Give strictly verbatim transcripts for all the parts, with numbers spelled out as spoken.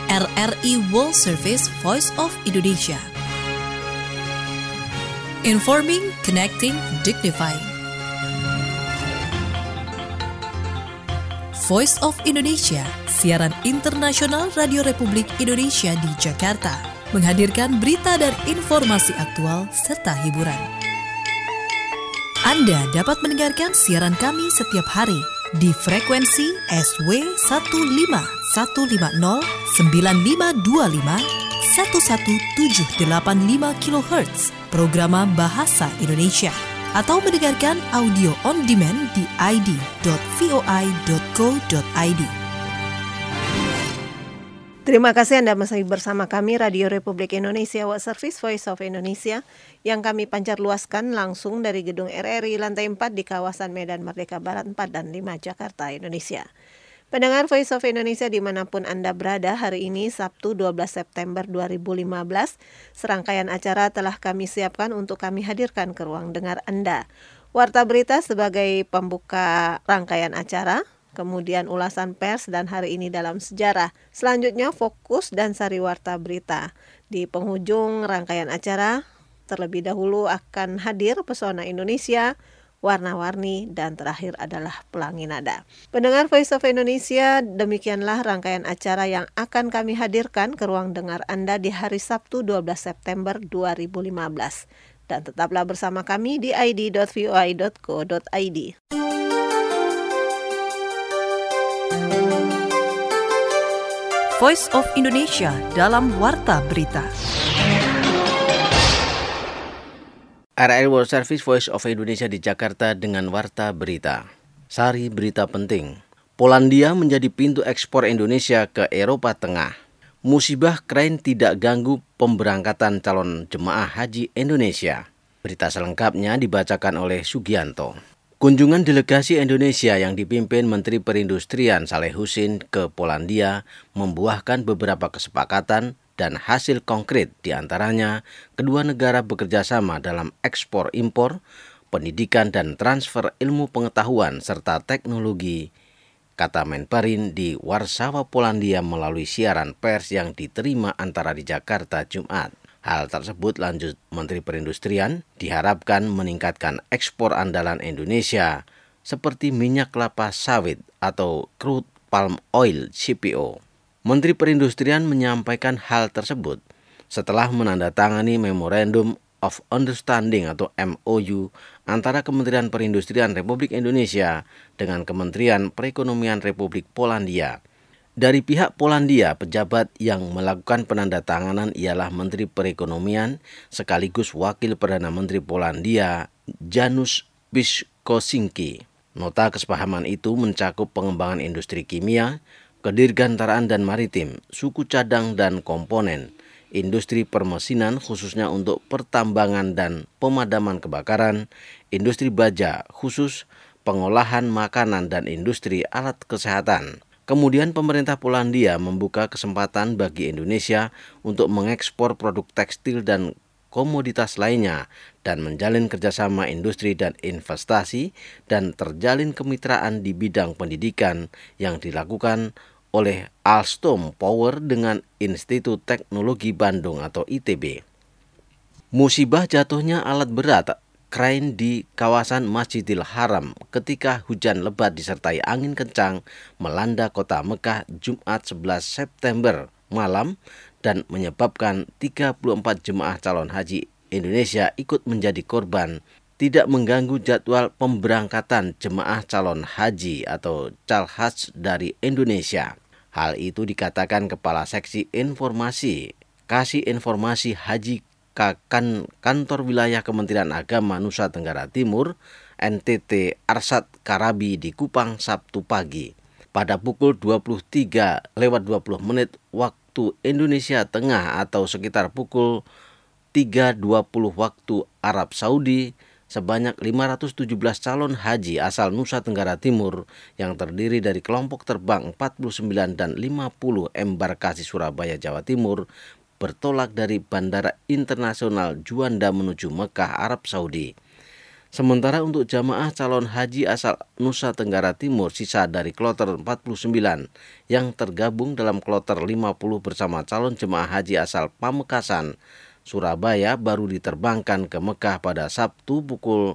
R R I World Service Voice of Indonesia. Informing, connecting, dignifying. Voice of Indonesia, siaran internasional Radio Republik Indonesia di Jakarta, menghadirkan berita dan informasi aktual serta hiburan. Anda dapat mendengarkan siaran kami setiap hari di frekuensi S W satu lima satu lima nol sembilan lima dua lima satu satu tujuh delapan lima kilohertz, programa Bahasa Indonesia, atau mendengarkan audio on demand di i d dot voi dot co dot i d. Terima kasih Anda masih bersama kami Radio Republik Indonesia World Service Voice of Indonesia yang kami pancar luaskan langsung dari gedung R R I lantai empat di kawasan Medan Merdeka Barat empat dan lima Jakarta, Indonesia. Pendengar Voice of Indonesia dimanapun Anda berada, hari ini Sabtu dua belas September dua ribu lima belas, serangkaian acara telah kami siapkan untuk kami hadirkan ke ruang dengar Anda. Warta berita sebagai pembuka rangkaian acara, kemudian ulasan pers dan hari ini dalam sejarah. Selanjutnya fokus dan sari warta berita. Di penghujung rangkaian acara, terlebih dahulu akan hadir pesona Indonesia, warna-warni, dan terakhir adalah pelangi nada. Pendengar Voice of Indonesia, demikianlah rangkaian acara yang akan kami hadirkan ke ruang dengar Anda di hari Sabtu dua belas September dua ribu lima belas. Dan tetaplah bersama kami di i d dot voi dot co dot i d. Voice of Indonesia dalam Warta Berita. R R I World Service Voice of Indonesia di Jakarta dengan Warta Berita. Sari berita penting. Polandia menjadi pintu ekspor Indonesia ke Eropa Tengah. Musibah krain tidak ganggu pemberangkatan calon jemaah haji Indonesia. Berita selengkapnya dibacakan oleh Sugianto. Kunjungan delegasi Indonesia yang dipimpin Menteri Perindustrian Saleh Husin ke Polandia membuahkan beberapa kesepakatan dan hasil konkret, diantaranya kedua negara bekerja sama dalam ekspor-impor, pendidikan dan transfer ilmu pengetahuan serta teknologi, kata Menperin di Warsawa, Polandia melalui siaran pers yang diterima antara di Jakarta Jumat. Hal tersebut, lanjut Menteri Perindustrian, diharapkan meningkatkan ekspor andalan Indonesia seperti minyak kelapa sawit atau crude palm oil C P O. Menteri Perindustrian menyampaikan hal tersebut setelah menandatangani Memorandum of Understanding atau M O U antara Kementerian Perindustrian Republik Indonesia dengan Kementerian Perekonomian Republik Polandia. Dari pihak Polandia, pejabat yang melakukan penandatanganan ialah Menteri Perekonomian sekaligus Wakil Perdana Menteri Polandia, Janusz Piszczynski. Nota kesepahaman itu mencakup pengembangan industri kimia, kedirgantaraan dan maritim, suku cadang dan komponen, industri permesinan khususnya untuk pertambangan dan pemadaman kebakaran, industri baja khusus, pengolahan makanan dan industri alat kesehatan. Kemudian pemerintah Polandia membuka kesempatan bagi Indonesia untuk mengekspor produk tekstil dan komoditas lainnya dan menjalin kerjasama industri dan investasi dan terjalin kemitraan di bidang pendidikan yang dilakukan oleh Alstom Power dengan Institut Teknologi Bandung atau I T B. Musibah jatuhnya alat berat krain di kawasan Masjidil Haram ketika hujan lebat disertai angin kencang melanda kota Mekah Jumat sebelas September malam dan menyebabkan tiga puluh empat jemaah calon haji Indonesia ikut menjadi korban, tidak mengganggu jadwal pemberangkatan jemaah calon haji atau calhaj dari Indonesia. Hal itu dikatakan Kepala Seksi Informasi Kasih Informasi Haji Kan Kantor Wilayah Kementerian Agama Nusa Tenggara Timur N T T Arsyad Karabi di Kupang Sabtu pagi. Pada pukul dua puluh tiga lewat dua puluh menit waktu Indonesia Tengah atau sekitar pukul tiga dua puluh waktu Arab Saudi, sebanyak lima ratus tujuh belas calon haji asal Nusa Tenggara Timur yang terdiri dari kelompok terbang empat puluh sembilan dan lima puluh embarkasi Surabaya, Jawa Timur bertolak dari Bandara Internasional Juanda menuju Mekah, Arab Saudi. Sementara untuk jamaah calon haji asal Nusa Tenggara Timur sisa dari kloter empat puluh sembilan yang tergabung dalam kloter lima puluh bersama calon jemaah haji asal Pamekasan, Surabaya baru diterbangkan ke Mekah pada Sabtu pukul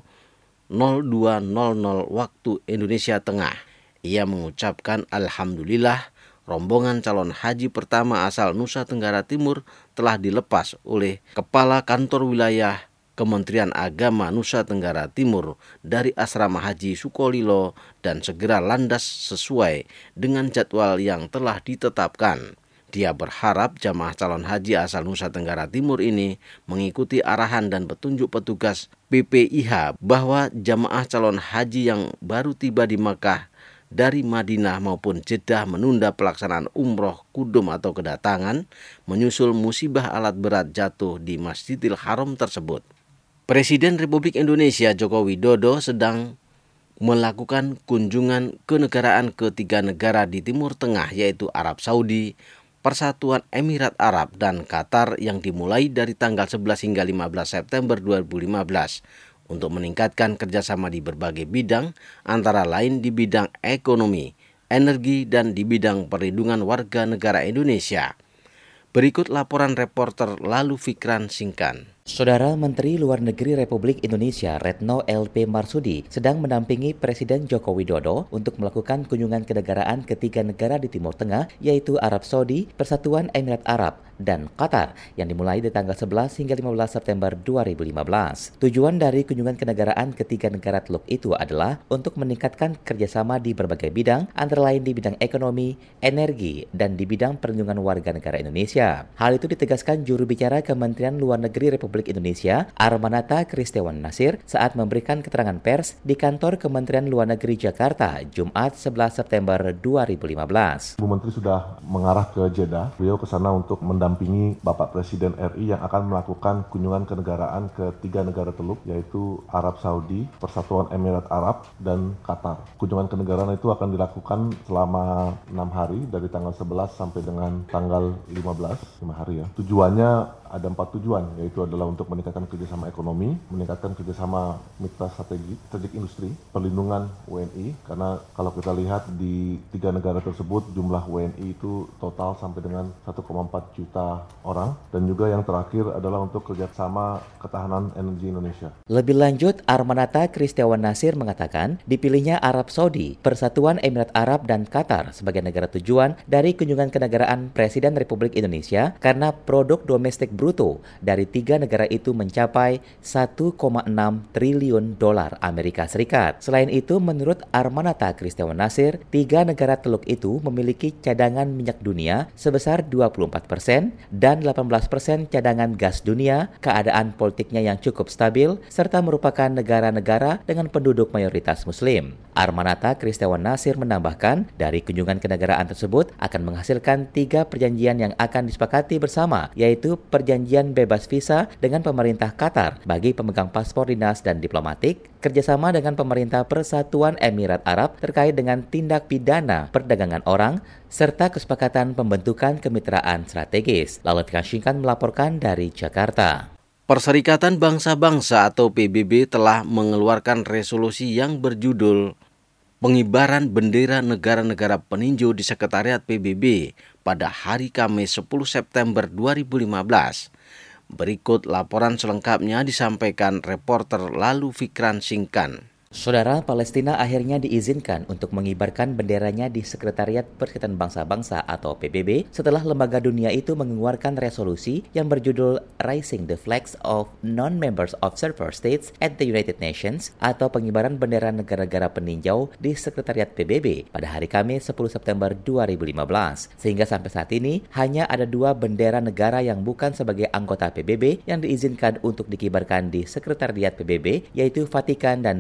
nol dua nol nol waktu Indonesia Tengah. Ia mengucapkan alhamdulillah rombongan calon haji pertama asal Nusa Tenggara Timur telah dilepas oleh Kepala Kantor Wilayah Kementerian Agama Nusa Tenggara Timur dari asrama haji Sukolilo dan segera landas sesuai dengan jadwal yang telah ditetapkan. Dia berharap jamaah calon haji asal Nusa Tenggara Timur ini mengikuti arahan dan petunjuk petugas B P I H bahwa jamaah calon haji yang baru tiba di Makkah dari Madinah maupun Jeddah menunda pelaksanaan umroh kudum atau kedatangan menyusul musibah alat berat jatuh di Masjidil Haram tersebut. Presiden Republik Indonesia Joko Widodo sedang melakukan kunjungan kenegaraan ke tiga negara di Timur Tengah yaitu Arab Saudi, Persatuan Emirat Arab, dan Qatar yang dimulai dari tanggal sebelas hingga lima belas September dua ribu lima belas untuk meningkatkan kerjasama di berbagai bidang antara lain di bidang ekonomi, energi, dan di bidang perlindungan warga negara Indonesia. Berikut laporan reporter Lalu Fikran Singkan. Saudara Menteri Luar Negeri Republik Indonesia Retno L P Marsudi sedang mendampingi Presiden Joko Widodo untuk melakukan kunjungan kenegaraan ke tiga negara di Timur Tengah yaitu Arab Saudi, Persatuan Emirat Arab, dan Qatar yang dimulai di tanggal sebelas hingga lima belas September dua ribu lima belas. Tujuan dari kunjungan kenegaraan ke tiga negara teluk itu adalah untuk meningkatkan kerjasama di berbagai bidang antara lain di bidang ekonomi, energi, dan di bidang perlindungan warga negara Indonesia. Hal itu ditegaskan juru bicara Kementerian Luar Negeri Republik Indonesia Armanata Kristiawan Nasir saat memberikan keterangan pers di kantor Kementerian Luar Negeri Jakarta Jumat sebelas September dua ribu lima belas. Bu Menteri sudah mengarah ke Jeddah. Beliau ke sana untuk mendampingi Bapak Presiden R I yang akan melakukan kunjungan kenegaraan ke tiga negara teluk yaitu Arab Saudi, Persatuan Emirat Arab, dan Qatar. Kunjungan kenegaraan itu akan dilakukan selama enam hari dari tanggal sebelas sampai dengan tanggal lima belas, lima hari ya. Tujuannya ada empat tujuan, yaitu adalah untuk meningkatkan kerjasama ekonomi, meningkatkan kerjasama mitra strategi, strategik industri, perlindungan W N I, karena kalau kita lihat di tiga negara tersebut jumlah W N I itu total sampai dengan satu koma empat juta orang, dan juga yang terakhir adalah untuk kerjasama ketahanan energi Indonesia. Lebih lanjut, Armanata Kristiawan Nasir mengatakan dipilihnya Arab Saudi, Persatuan Emirat Arab, dan Qatar sebagai negara tujuan dari kunjungan kenegaraan Presiden Republik Indonesia karena produk domestik bruto dari tiga negara itu mencapai satu koma enam triliun dolar Amerika Serikat. Selain itu, menurut Armanata Kristiawan Nasir, tiga negara teluk itu memiliki cadangan minyak dunia sebesar dua puluh empat persen dan delapan belas persen cadangan gas dunia, keadaan politiknya yang cukup stabil, serta merupakan negara-negara dengan penduduk mayoritas Muslim. Armanata Kristiawan Nasir menambahkan, dari kunjungan kenegaraan tersebut akan menghasilkan tiga perjanjian yang akan disepakati bersama, yaitu perjanjian bebas visa dengan pemerintah Qatar bagi pemegang paspor dinas dan diplomatik, kerjasama dengan pemerintah Persatuan Emirat Arab terkait dengan tindak pidana perdagangan orang, serta kesepakatan pembentukan kemitraan strategis. Lalu Fikashinkan melaporkan dari Jakarta. Perserikatan Bangsa-Bangsa atau P B B telah mengeluarkan resolusi yang berjudul Pengibaran Bendera Negara-Negara Peninjau di Sekretariat P B B pada hari Kamis sepuluh September dua ribu lima belas. Berikut laporan selengkapnya disampaikan reporter Lalu Fikran Singkan. Saudara, Palestina akhirnya diizinkan untuk mengibarkan benderanya di Sekretariat Perserikatan Bangsa-Bangsa atau P B B setelah lembaga dunia itu mengeluarkan resolusi yang berjudul Raising the Flags of Non-Members Observer States at the United Nations atau pengibaran bendera negara-negara peninjau di Sekretariat P B B pada hari Kamis sepuluh September dua ribu lima belas. Sehingga sampai saat ini hanya ada dua bendera negara yang bukan sebagai anggota P B B yang diizinkan untuk dikibarkan di Sekretariat P B B, yaitu Vatikan dan Palestina.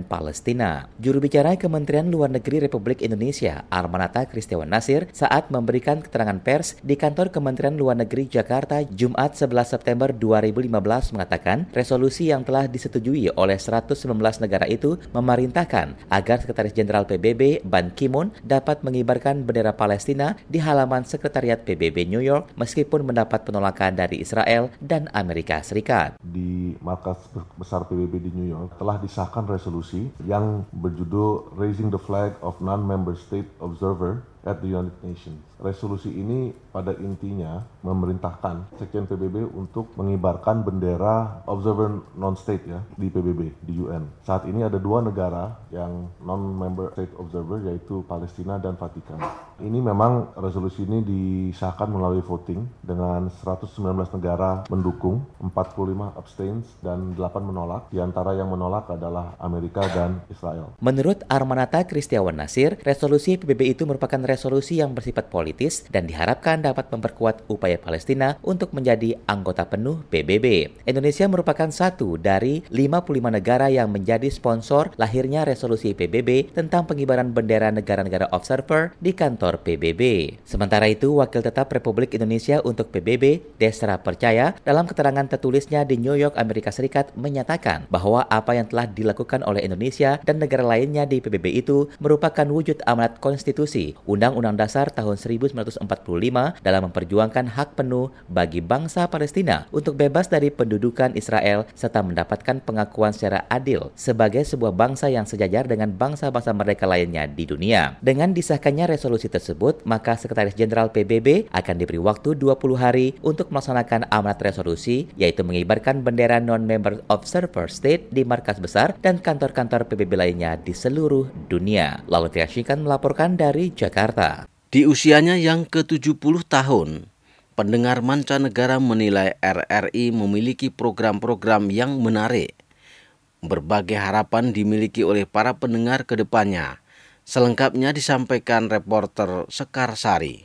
Palestina. Juru bicara Kementerian Luar Negeri Republik Indonesia, Armanata Kristiawan Nasir, saat memberikan keterangan pers di kantor Kementerian Luar Negeri Jakarta Jumat sebelas September dua ribu lima belas mengatakan resolusi yang telah disetujui oleh seratus sembilan belas negara itu memerintahkan agar Sekretaris Jenderal P B B Ban Ki-moon dapat mengibarkan bendera Palestina di halaman Sekretariat P B B New York meskipun mendapat penolakan dari Israel dan Amerika Serikat. Di markas besar P B B di New York telah disahkan resolusi yang berjudul Raising the Flag of Non-Member State Observer at the United Nations. Resolusi ini pada intinya memerintahkan Sekjen P B B untuk mengibarkan bendera observer non-state ya di P B B, di U N. Saat ini ada dua negara yang non-member state observer yaitu Palestina dan Vatikan. Ini memang resolusi ini disahkan melalui voting dengan seratus sembilan belas negara mendukung, empat puluh lima abstains dan delapan menolak. Di antara yang menolak adalah Amerika dan Israel. Menurut Armanata Kristiawan Nasir, resolusi P B B itu merupakan resolusi yang bersifat politis dan diharapkan dapat memperkuat upaya Palestina untuk menjadi anggota penuh P B B. Indonesia merupakan satu dari lima puluh lima negara yang menjadi sponsor lahirnya resolusi P B B tentang pengibaran bendera negara-negara observer di kantor P B B. Sementara itu, Wakil Tetap Republik Indonesia untuk P B B, Desra Percaya, dalam keterangan tertulisnya di New York, Amerika Serikat, menyatakan bahwa apa yang telah dilakukan oleh Indonesia dan negara lainnya di P B B itu merupakan wujud amanat konstitusi Undang-Undang Dasar tahun seribu sembilan ratus empat puluh lima dalam memperjuangkan hak penuh bagi bangsa Palestina untuk bebas dari pendudukan Israel serta mendapatkan pengakuan secara adil sebagai sebuah bangsa yang sejajar dengan bangsa-bangsa merdeka lainnya di dunia. Dengan disahkannya resolusi tersebut, maka Sekretaris Jenderal P B B akan diberi waktu dua puluh hari untuk melaksanakan amanat resolusi, yaitu mengibarkan bendera non-member observer state di markas besar dan kantor-kantor P B B lainnya di seluruh dunia. Lalu Tiashikan melaporkan dari Jakarta. Di usianya yang ke tujuh puluh tahun, pendengar mancanegara menilai R R I memiliki program-program yang menarik. Berbagai harapan dimiliki oleh para pendengar ke depannya. Selengkapnya disampaikan reporter Sekar Sari.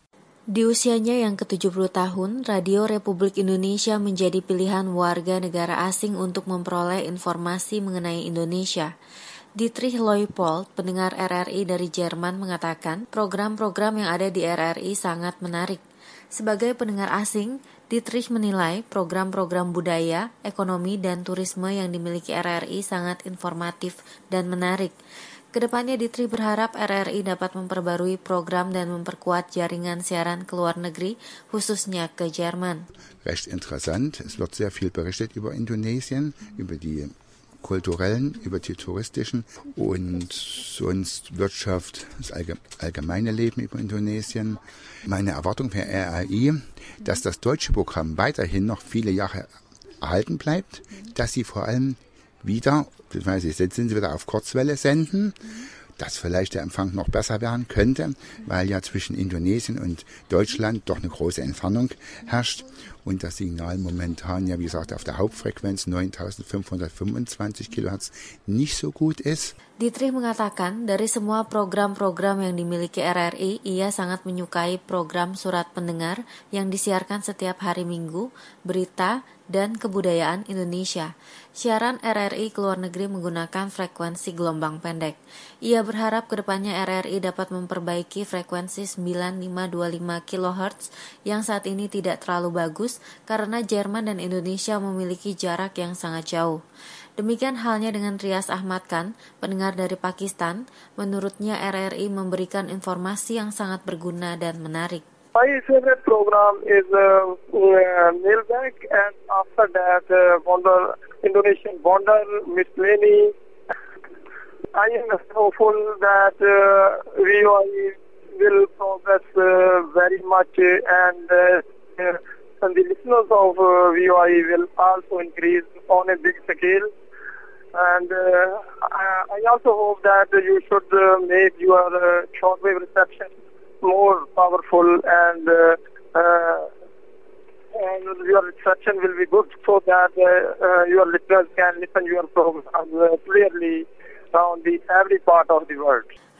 Di usianya yang ke tujuh puluh tahun, Radio Republik Indonesia menjadi pilihan warga negara asing untuk memperoleh informasi mengenai Indonesia. Dietrich Leupold, pendengar R R I dari Jerman, mengatakan program-program yang ada di R R I sangat menarik. Sebagai pendengar asing, Dietrich menilai program-program budaya, ekonomi, dan turisme yang dimiliki R R I sangat informatif dan menarik. Kedepannya Dietrich berharap R R I dapat memperbarui program dan memperkuat jaringan siaran ke luar negeri, khususnya ke Jerman. Recht interessant, es wird sehr viel berichtet über Indonesien, über die kulturellen, über die touristischen und sonst Wirtschaft, das allgemeine Leben über Indonesien. Meine Erwartung für R R I, dass das deutsche Programm weiterhin noch viele Jahre erhalten bleibt, dass sie vor allem wieder, das weiß ich, jetzt sind sie wieder auf Kurzwelle senden, dass vielleicht der Empfang noch besser werden könnte, weil ja zwischen Indonesien und Deutschland doch eine große Entfernung herrscht und das Signal momentan ja, wie gesagt, auf der Hauptfrequenz neuntausendfünfhundertfünfundzwanzig Kilohertz nicht so gut ist. Dietrich mengatakan dari semua program-program yang dimiliki R R I, ia sangat menyukai program Surat Pendengar yang disiarkan setiap hari Minggu, berita, dan kebudayaan Indonesia. Siaran R R I ke luar negeri menggunakan frekuensi gelombang pendek. Ia berharap kedepannya R R I dapat memperbaiki frekuensi sembilan ribu lima ratus dua puluh lima kilohertz yang saat ini tidak terlalu bagus karena Jerman dan Indonesia memiliki jarak yang sangat jauh. Demikian halnya dengan Rias Ahmad Khan, pendengar dari Pakistan. Menurutnya R R I memberikan informasi yang sangat berguna dan menarik. My favorite program is uh, uh, Mailbag, and after that uh, Bondar, Indonesian Bondar, Miss Leni. I am hopeful that uh, V O I will progress uh, very much uh, and, uh, uh, and the listeners of uh, V O I will also increase on a big scale. And uh, I also hope that you should uh, make your uh, shortwave reception more powerful and, uh, uh, and your reception will be good so that uh, uh, your listeners can listen your program uh, clearly on the every part of the world.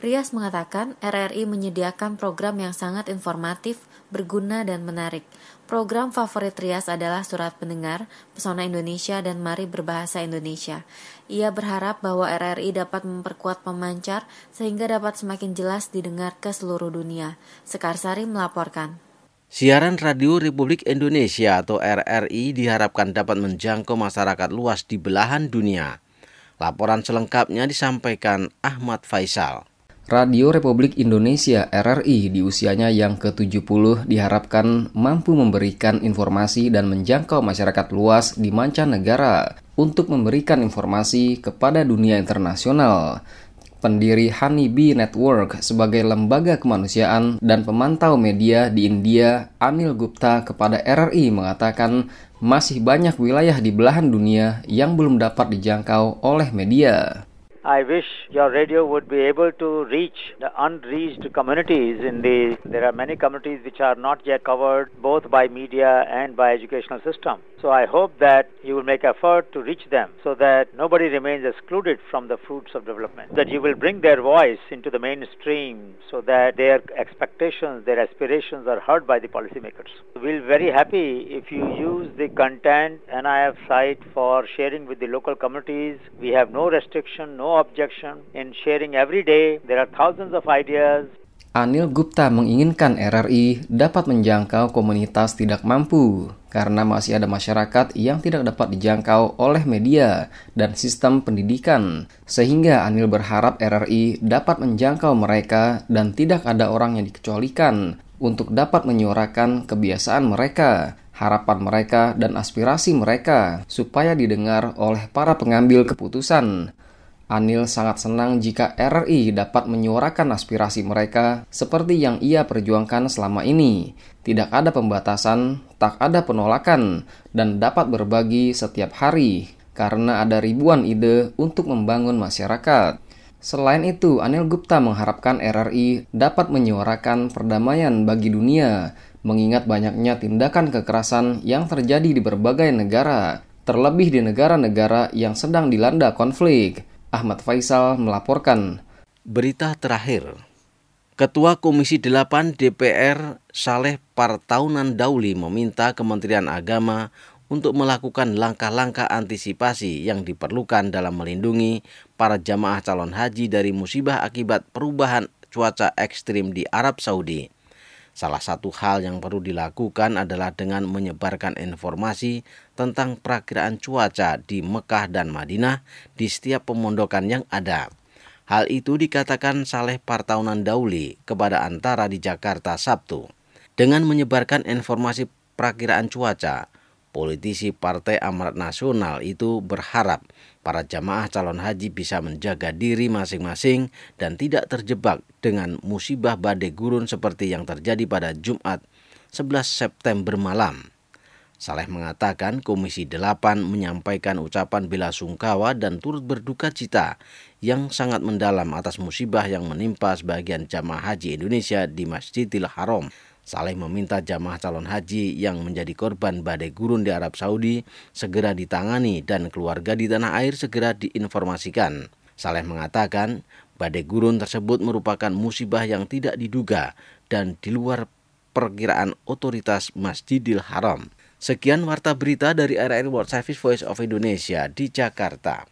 Rias mengatakan R R I menyediakan program yang sangat informatif, berguna dan menarik. Program favorit Rias adalah Surat Pendengar, Pesona Indonesia dan Mari Berbahasa Indonesia. Ia berharap bahwa R R I dapat memperkuat pemancar sehingga dapat semakin jelas didengar ke seluruh dunia. Sekarsari melaporkan. Siaran Radio Republik Indonesia atau R R I diharapkan dapat menjangkau masyarakat luas di belahan dunia. Laporan selengkapnya disampaikan Ahmad Faisal. Radio Republik Indonesia R R I di usianya yang ke tujuh puluh diharapkan mampu memberikan informasi dan menjangkau masyarakat luas di mancanegara untuk memberikan informasi kepada dunia internasional. Pendiri Honeybee Network sebagai lembaga kemanusiaan dan pemantau media di India, Anil Gupta kepada R R I mengatakan masih banyak wilayah di belahan dunia yang belum dapat dijangkau oleh media. I wish your radio would be able to reach the unreached communities in the, there are many communities which are not yet covered both by media and by educational system. So I hope that you will make effort to reach them so that nobody remains excluded from the fruits of development. That you will bring their voice into the mainstream so that their expectations, their aspirations are heard by the policymakers. We'll be very happy if you use the content N I F site for sharing with the local communities. We have no restriction, no objection in sharing every day. There are thousands of ideas. Anil Gupta menginginkan R R I dapat menjangkau komunitas tidak mampu karena masih ada masyarakat yang tidak dapat dijangkau oleh media dan sistem pendidikan. Sehingga Anil berharap R R I dapat menjangkau mereka dan tidak ada orang yang dikecualikan untuk dapat menyuarakan kebiasaan mereka, harapan mereka dan aspirasi mereka supaya didengar oleh para pengambil keputusan. Anil sangat senang jika R R I dapat menyuarakan aspirasi mereka seperti yang ia perjuangkan selama ini. Tidak ada pembatasan, tak ada penolakan, dan dapat berbagi setiap hari karena ada ribuan ide untuk membangun masyarakat. Selain itu, Anil Gupta mengharapkan R R I dapat menyuarakan perdamaian bagi dunia, mengingat banyaknya tindakan kekerasan yang terjadi di berbagai negara, terlebih di negara-negara yang sedang dilanda konflik. Ahmad Faisal melaporkan. Berita terakhir. Ketua Komisi delapan D P R Saleh Partaunan Dauli meminta Kementerian Agama untuk melakukan langkah-langkah antisipasi yang diperlukan dalam melindungi para jamaah calon haji dari musibah akibat perubahan cuaca ekstrim di Arab Saudi. Salah satu hal yang perlu dilakukan adalah dengan menyebarkan informasi tentang perakiraan cuaca di Mekah dan Madinah di setiap pemondokan yang ada. Hal itu dikatakan Saleh Partaunan Dauli kepada Antara di Jakarta Sabtu. Dengan menyebarkan informasi perakiraan cuaca, politisi Partai Amanat Nasional itu berharap para jamaah calon haji bisa menjaga diri masing-masing dan tidak terjebak dengan musibah badai gurun seperti yang terjadi pada Jumat sebelas September malam. Saleh mengatakan Komisi delapan menyampaikan ucapan bela sungkawa dan turut berduka cita yang sangat mendalam atas musibah yang menimpa sebagian jamaah haji Indonesia di Masjidil Haram. Saleh meminta jamaah calon haji yang menjadi korban badai gurun di Arab Saudi segera ditangani dan keluarga di tanah air segera diinformasikan. Saleh mengatakan badai gurun tersebut merupakan musibah yang tidak diduga dan di luar perkiraan otoritas Masjidil Haram. Sekian warta berita dari R R I World Service Voice of Indonesia di Jakarta.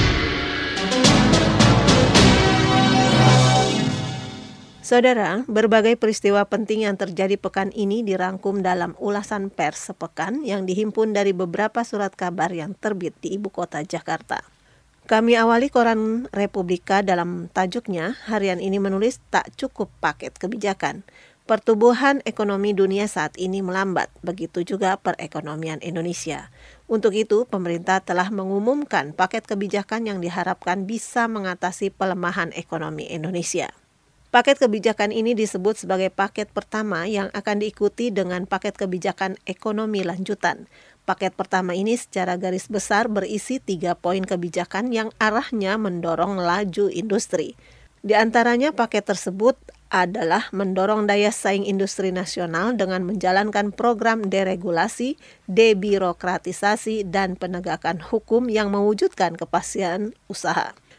Saudara, berbagai peristiwa penting yang terjadi pekan ini dirangkum dalam ulasan pers sepekan yang dihimpun dari beberapa surat kabar yang terbit di ibu kota Jakarta. Kami awali koran Republika dalam tajuknya, harian ini menulis tak cukup paket kebijakan. Pertumbuhan ekonomi dunia saat ini melambat, begitu juga perekonomian Indonesia. Untuk itu, pemerintah telah mengumumkan paket kebijakan yang diharapkan bisa mengatasi pelemahan ekonomi Indonesia. Paket kebijakan ini disebut sebagai paket pertama yang akan diikuti dengan paket kebijakan ekonomi lanjutan. Paket pertama ini secara garis besar berisi tiga poin kebijakan yang arahnya mendorong laju industri. Di antaranya paket tersebut adalah mendorong daya saing industri nasional dengan menjalankan program deregulasi, debirokratisasi, dan penegakan hukum yang mewujudkan kepastian usaha.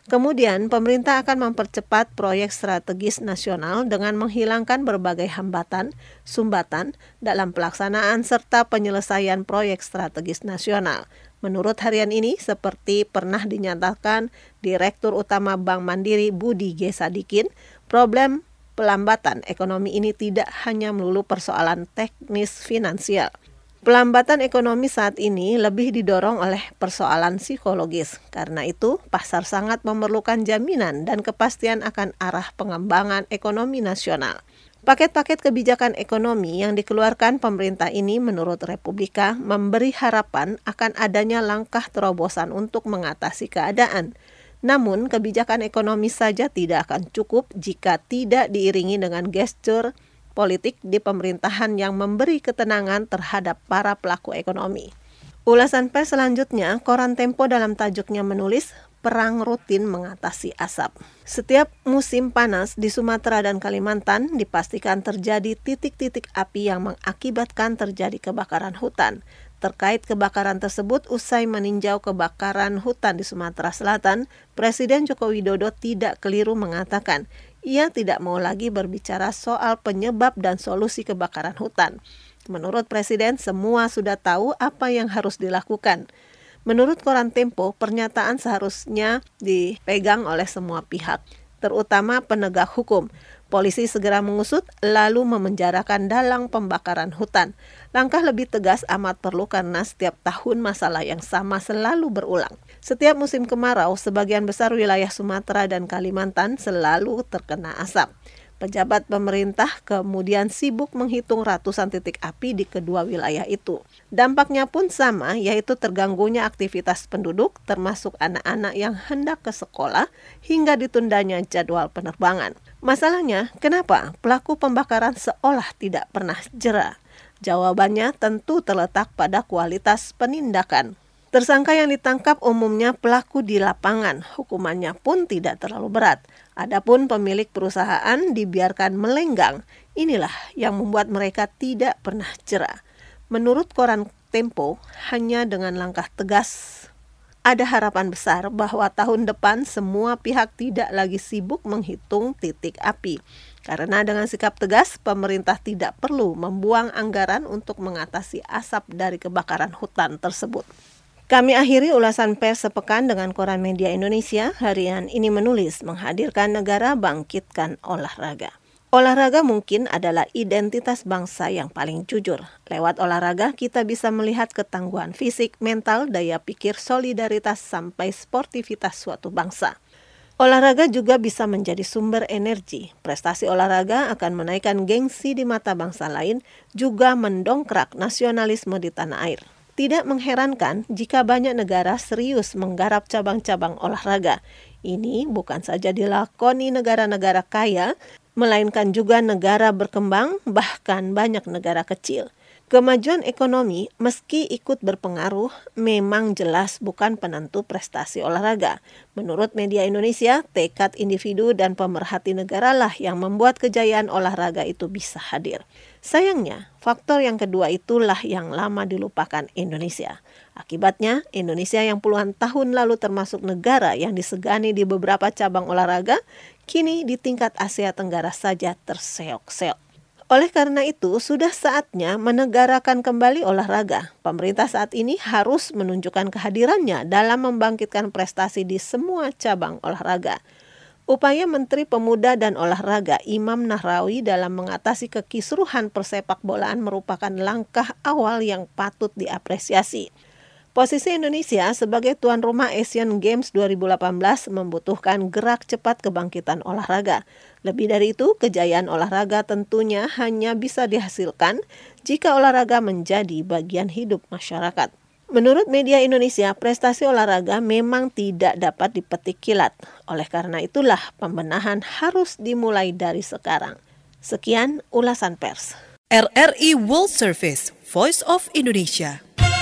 Kemudian, pemerintah akan mempercepat proyek strategis nasional dengan menghilangkan berbagai hambatan, sumbatan dalam pelaksanaan serta penyelesaian proyek strategis nasional. Menurut harian ini, seperti pernah dinyatakan Direktur Utama Bank Mandiri Budi G. Sadikin, problem pelambatan ekonomi ini tidak hanya melulu persoalan teknis finansial. Pelambatan ekonomi saat ini lebih didorong oleh persoalan psikologis. Karena itu, pasar sangat memerlukan jaminan dan kepastian akan arah pengembangan ekonomi nasional. Paket-paket kebijakan ekonomi yang dikeluarkan pemerintah ini menurut Republika memberi harapan akan adanya langkah terobosan untuk mengatasi keadaan. Namun, kebijakan ekonomi saja tidak akan cukup jika tidak diiringi dengan gestur politik di pemerintahan yang memberi ketenangan terhadap para pelaku ekonomi. Ulasan pers selanjutnya, Koran Tempo dalam tajuknya menulis, perang rutin mengatasi asap. Setiap musim panas di Sumatera dan Kalimantan dipastikan terjadi titik-titik api yang mengakibatkan terjadi kebakaran hutan. Terkait kebakaran tersebut, usai meninjau kebakaran hutan di Sumatera Selatan, Presiden Joko Widodo tidak keliru mengatakan, ia tidak mau lagi berbicara soal penyebab dan solusi kebakaran hutan. Menurut Presiden, semua sudah tahu apa yang harus dilakukan. Menurut Koran Tempo, pernyataan seharusnya dipegang oleh semua pihak, terutama penegak hukum. Polisi segera mengusut lalu memenjarakan dalang pembakaran hutan. Langkah lebih tegas amat perlu karena setiap tahun masalah yang sama selalu berulang. Setiap musim kemarau, sebagian besar wilayah Sumatera dan Kalimantan selalu terkena asap. Pejabat pemerintah kemudian sibuk menghitung ratusan titik api di kedua wilayah itu. Dampaknya pun sama, yaitu terganggunya aktivitas penduduk, termasuk anak-anak yang hendak ke sekolah, hingga ditundanya jadwal penerbangan. Masalahnya, kenapa pelaku pembakaran seolah tidak pernah jera? Jawabannya tentu terletak pada kualitas penindakan. Tersangka yang ditangkap umumnya pelaku di lapangan, hukumannya pun tidak terlalu berat. Adapun pemilik perusahaan dibiarkan melenggang. Inilah yang membuat mereka tidak pernah jera. Menurut Koran Tempo, hanya dengan langkah tegas ada harapan besar bahwa tahun depan semua pihak tidak lagi sibuk menghitung titik api. Karena dengan sikap tegas, pemerintah tidak perlu membuang anggaran untuk mengatasi asap dari kebakaran hutan tersebut. Kami akhiri ulasan pers sepekan dengan Koran Media Indonesia. Harian ini menulis menghadirkan negara bangkitkan olahraga. Olahraga mungkin adalah identitas bangsa yang paling jujur. Lewat olahraga kita bisa melihat ketangguhan fisik, mental, daya pikir, solidaritas, sampai sportivitas suatu bangsa. Olahraga juga bisa menjadi sumber energi. Prestasi olahraga akan menaikkan gengsi di mata bangsa lain, juga mendongkrak nasionalisme di tanah air. Tidak mengherankan jika banyak negara serius menggarap cabang-cabang olahraga. Ini bukan saja dilakoni negara-negara kaya, melainkan juga negara berkembang, bahkan banyak negara kecil. Kemajuan ekonomi meski ikut berpengaruh memang jelas bukan penentu prestasi olahraga. Menurut Media Indonesia, tekad individu dan pemerhati negara lah yang membuat kejayaan olahraga itu bisa hadir. Sayangnya, faktor yang kedua itulah yang lama dilupakan Indonesia. Akibatnya, Indonesia yang puluhan tahun lalu termasuk negara yang disegani di beberapa cabang olahraga, kini di tingkat Asia Tenggara saja terseok-seok. Oleh karena itu, sudah saatnya menegarakan kembali olahraga. Pemerintah saat ini harus menunjukkan kehadirannya dalam membangkitkan prestasi di semua cabang olahraga. Upaya Menteri Pemuda dan Olahraga Imam Nahrawi dalam mengatasi kekisruhan persepak bolaan merupakan langkah awal yang patut diapresiasi. Posisi Indonesia sebagai tuan rumah Asian Games dua ribu delapan belas membutuhkan gerak cepat kebangkitan olahraga. Lebih dari itu, kejayaan olahraga tentunya hanya bisa dihasilkan jika olahraga menjadi bagian hidup masyarakat. Menurut Media Indonesia, prestasi olahraga memang tidak dapat dipetik kilat. Oleh karena itulah, pembenahan harus dimulai dari sekarang. Sekian ulasan pers. R R I World Service, Voice of Indonesia.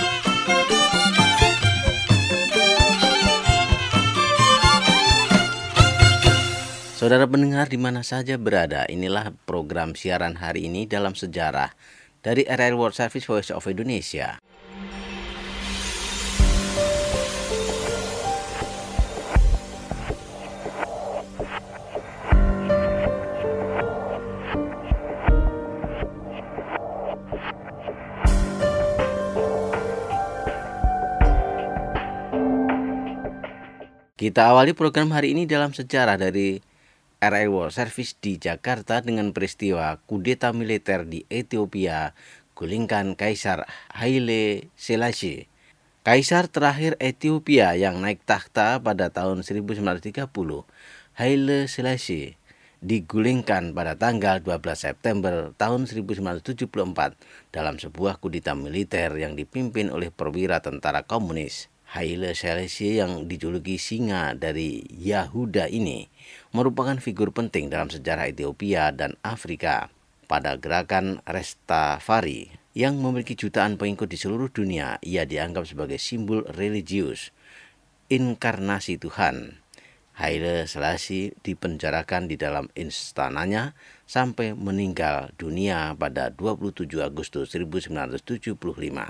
Saudara pendengar di mana saja berada, inilah program siaran hari ini dalam sejarah dari R R I World Service Voice of Indonesia. Kita awali program hari ini dalam sejarah dari R R I World Service di Jakarta dengan peristiwa kudeta militer di Ethiopia, gulingkan Kaisar Haile Selassie. Kaisar terakhir Ethiopia yang naik takhta pada tahun seribu sembilan ratus tiga puluh, Haile Selassie, digulingkan pada tanggal dua belas September tahun seribu sembilan ratus tujuh puluh empat dalam sebuah kudeta militer yang dipimpin oleh perwira tentara komunis. Haile Selassie yang dijuluki singa dari Yahuda ini merupakan figur penting dalam sejarah Ethiopia dan Afrika. Pada gerakan Rastafari yang memiliki jutaan pengikut di seluruh dunia, ia dianggap sebagai simbol religius, inkarnasi Tuhan. Haile Selassie dipenjarakan di dalam istananya sampai meninggal dunia pada dua puluh tujuh Agustus seribu sembilan ratus tujuh puluh lima.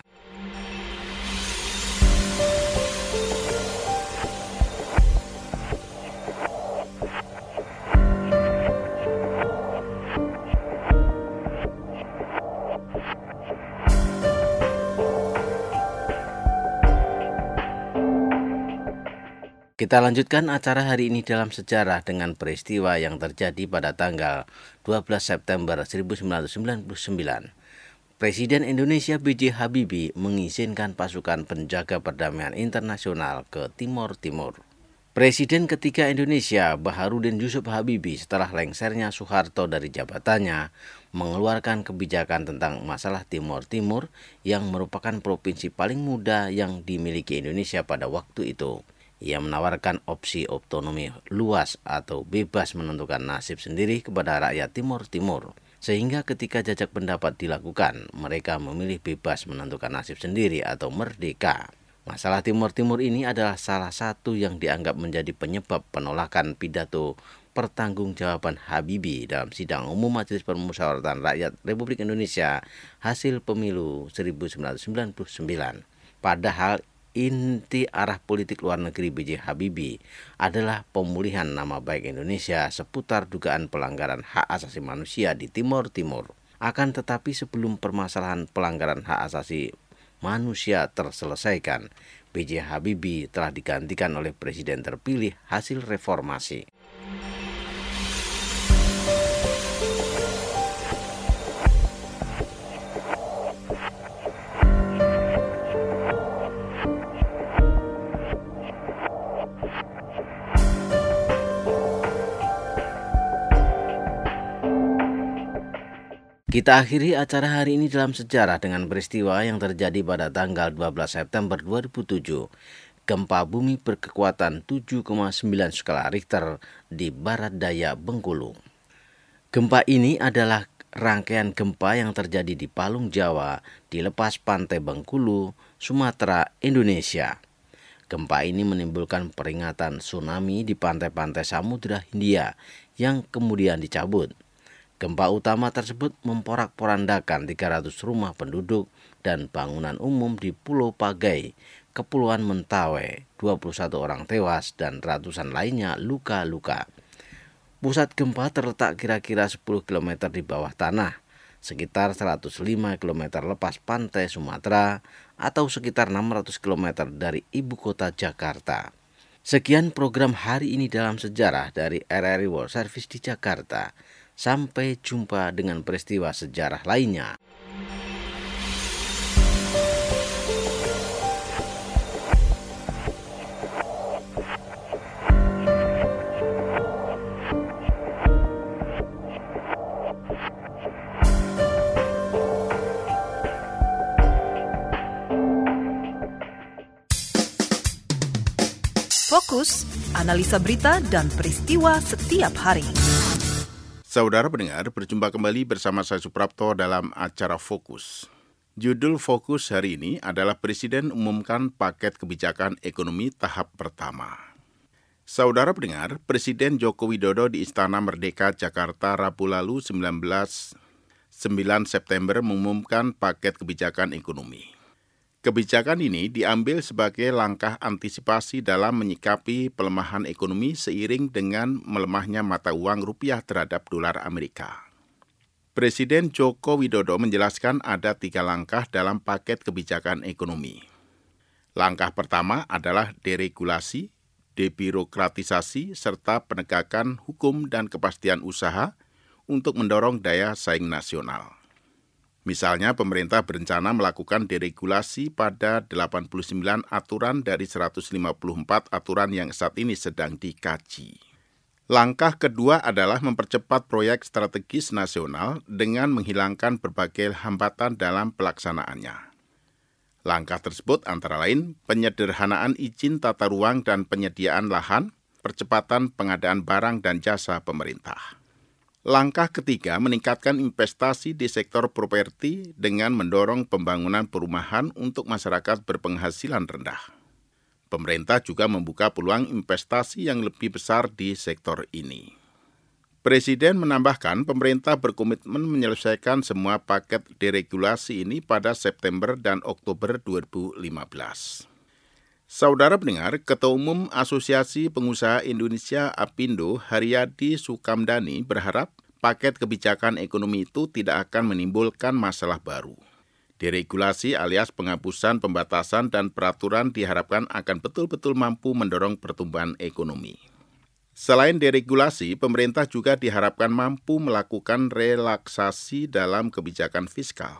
Kita lanjutkan acara hari ini dalam sejarah dengan peristiwa yang terjadi pada tanggal dua belas September seribu sembilan ratus sembilan puluh sembilan. Presiden Indonesia B J Habibie mengizinkan pasukan penjaga perdamaian internasional ke Timor Timur. Presiden ketiga Indonesia Baharudin Yusuf Habibie setelah lengsernya Soeharto dari jabatannya mengeluarkan kebijakan tentang masalah Timor Timur yang merupakan provinsi paling muda yang dimiliki Indonesia pada waktu itu. Ia menawarkan opsi otonomi luas atau bebas menentukan nasib sendiri kepada rakyat Timor Timur. Sehingga ketika jajak pendapat dilakukan, mereka memilih bebas menentukan nasib sendiri atau merdeka. Masalah Timor Timur ini adalah salah satu yang dianggap menjadi penyebab penolakan pidato pertanggungjawaban Habibie dalam sidang umum Majelis Permusyawaratan Rakyat Republik Indonesia hasil pemilu seribu sembilan ratus sembilan puluh sembilan. Padahal inti arah politik luar negeri B J Habibie adalah pemulihan nama baik Indonesia seputar dugaan pelanggaran hak asasi manusia di Timor Timur. Akan tetapi sebelum permasalahan pelanggaran hak asasi manusia terselesaikan, B J Habibie telah digantikan oleh presiden terpilih hasil reformasi. Kita akhiri acara hari ini dalam sejarah dengan peristiwa yang terjadi pada tanggal dua belas September dua ribu tujuh. Gempa bumi berkekuatan tujuh koma sembilan skala Richter di barat daya Bengkulu. Gempa ini adalah rangkaian gempa yang terjadi di Palung Jawa, di lepas pantai Bengkulu, Sumatera, Indonesia. Gempa ini menimbulkan peringatan tsunami di pantai-pantai Samudra Hindia yang kemudian dicabut. Gempa utama tersebut memporak-porandakan tiga ratus rumah penduduk dan bangunan umum di Pulau Pagai, Kepulauan Mentawai, dua puluh satu orang tewas dan ratusan lainnya luka-luka. Pusat gempa terletak kira-kira sepuluh kilometer di bawah tanah, sekitar seratus lima kilometer lepas pantai Sumatera atau sekitar enam ratus kilometer dari ibu kota Jakarta. Sekian program hari ini dalam sejarah dari R R I World Service di Jakarta. Sampai jumpa dengan peristiwa sejarah lainnya. Fokus, analisa berita dan peristiwa setiap hari. Saudara pendengar, berjumpa kembali bersama saya Suprapto dalam acara Fokus. Judul Fokus hari ini adalah Presiden umumkan paket kebijakan ekonomi tahap pertama. Saudara pendengar, Presiden Joko Widodo di Istana Merdeka Jakarta Rabu lalu sembilan September mengumumkan paket kebijakan ekonomi. Kebijakan ini diambil sebagai langkah antisipasi dalam menyikapi pelemahan ekonomi seiring dengan melemahnya mata uang rupiah terhadap dolar Amerika. Presiden Joko Widodo menjelaskan ada tiga langkah dalam paket kebijakan ekonomi. Langkah pertama adalah deregulasi, debirokratisasi, serta penegakan hukum dan kepastian usaha untuk mendorong daya saing nasional. Misalnya, pemerintah berencana melakukan deregulasi pada delapan puluh sembilan aturan dari seratus lima puluh empat aturan yang saat ini sedang dikaji. Langkah kedua adalah mempercepat proyek strategis nasional dengan menghilangkan berbagai hambatan dalam pelaksanaannya. Langkah tersebut antara lain penyederhanaan izin tata ruang dan penyediaan lahan, percepatan pengadaan barang dan jasa pemerintah. Langkah ketiga, meningkatkan investasi di sektor properti dengan mendorong pembangunan perumahan untuk masyarakat berpenghasilan rendah. Pemerintah juga membuka peluang investasi yang lebih besar di sektor ini. Presiden menambahkan pemerintah berkomitmen menyelesaikan semua paket deregulasi ini pada September dan Oktober dua ribu lima belas. Saudara pendengar, Ketua Umum Asosiasi Pengusaha Indonesia Apindo, Haryadi Sukamdani, berharap paket kebijakan ekonomi itu tidak akan menimbulkan masalah baru. Deregulasi alias penghapusan pembatasan dan peraturan diharapkan akan betul-betul mampu mendorong pertumbuhan ekonomi. Selain deregulasi, pemerintah juga diharapkan mampu melakukan relaksasi dalam kebijakan fiskal.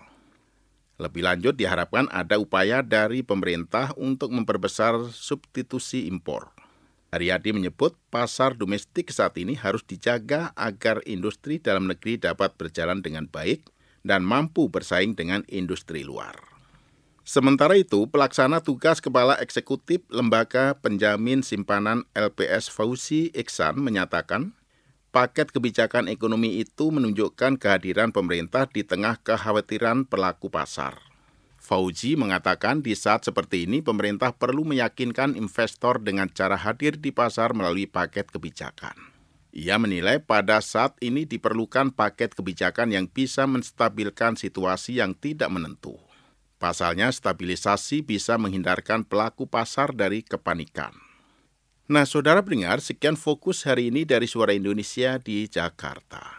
Lebih lanjut, diharapkan ada upaya dari pemerintah untuk memperbesar substitusi impor. Haryadi menyebut pasar domestik saat ini harus dijaga agar industri dalam negeri dapat berjalan dengan baik dan mampu bersaing dengan industri luar. Sementara itu, pelaksana tugas Kepala Eksekutif Lembaga Penjamin Simpanan L P S Fauzi Iksan menyatakan, paket kebijakan ekonomi itu menunjukkan kehadiran pemerintah di tengah kekhawatiran pelaku pasar. Fauzi mengatakan di saat seperti ini pemerintah perlu meyakinkan investor dengan cara hadir di pasar melalui paket kebijakan. Ia menilai pada saat ini diperlukan paket kebijakan yang bisa menstabilkan situasi yang tidak menentu. Pasalnya, stabilisasi bisa menghindarkan pelaku pasar dari kepanikan. Nah, saudara pendengar, sekian fokus hari ini dari Suara Indonesia di Jakarta.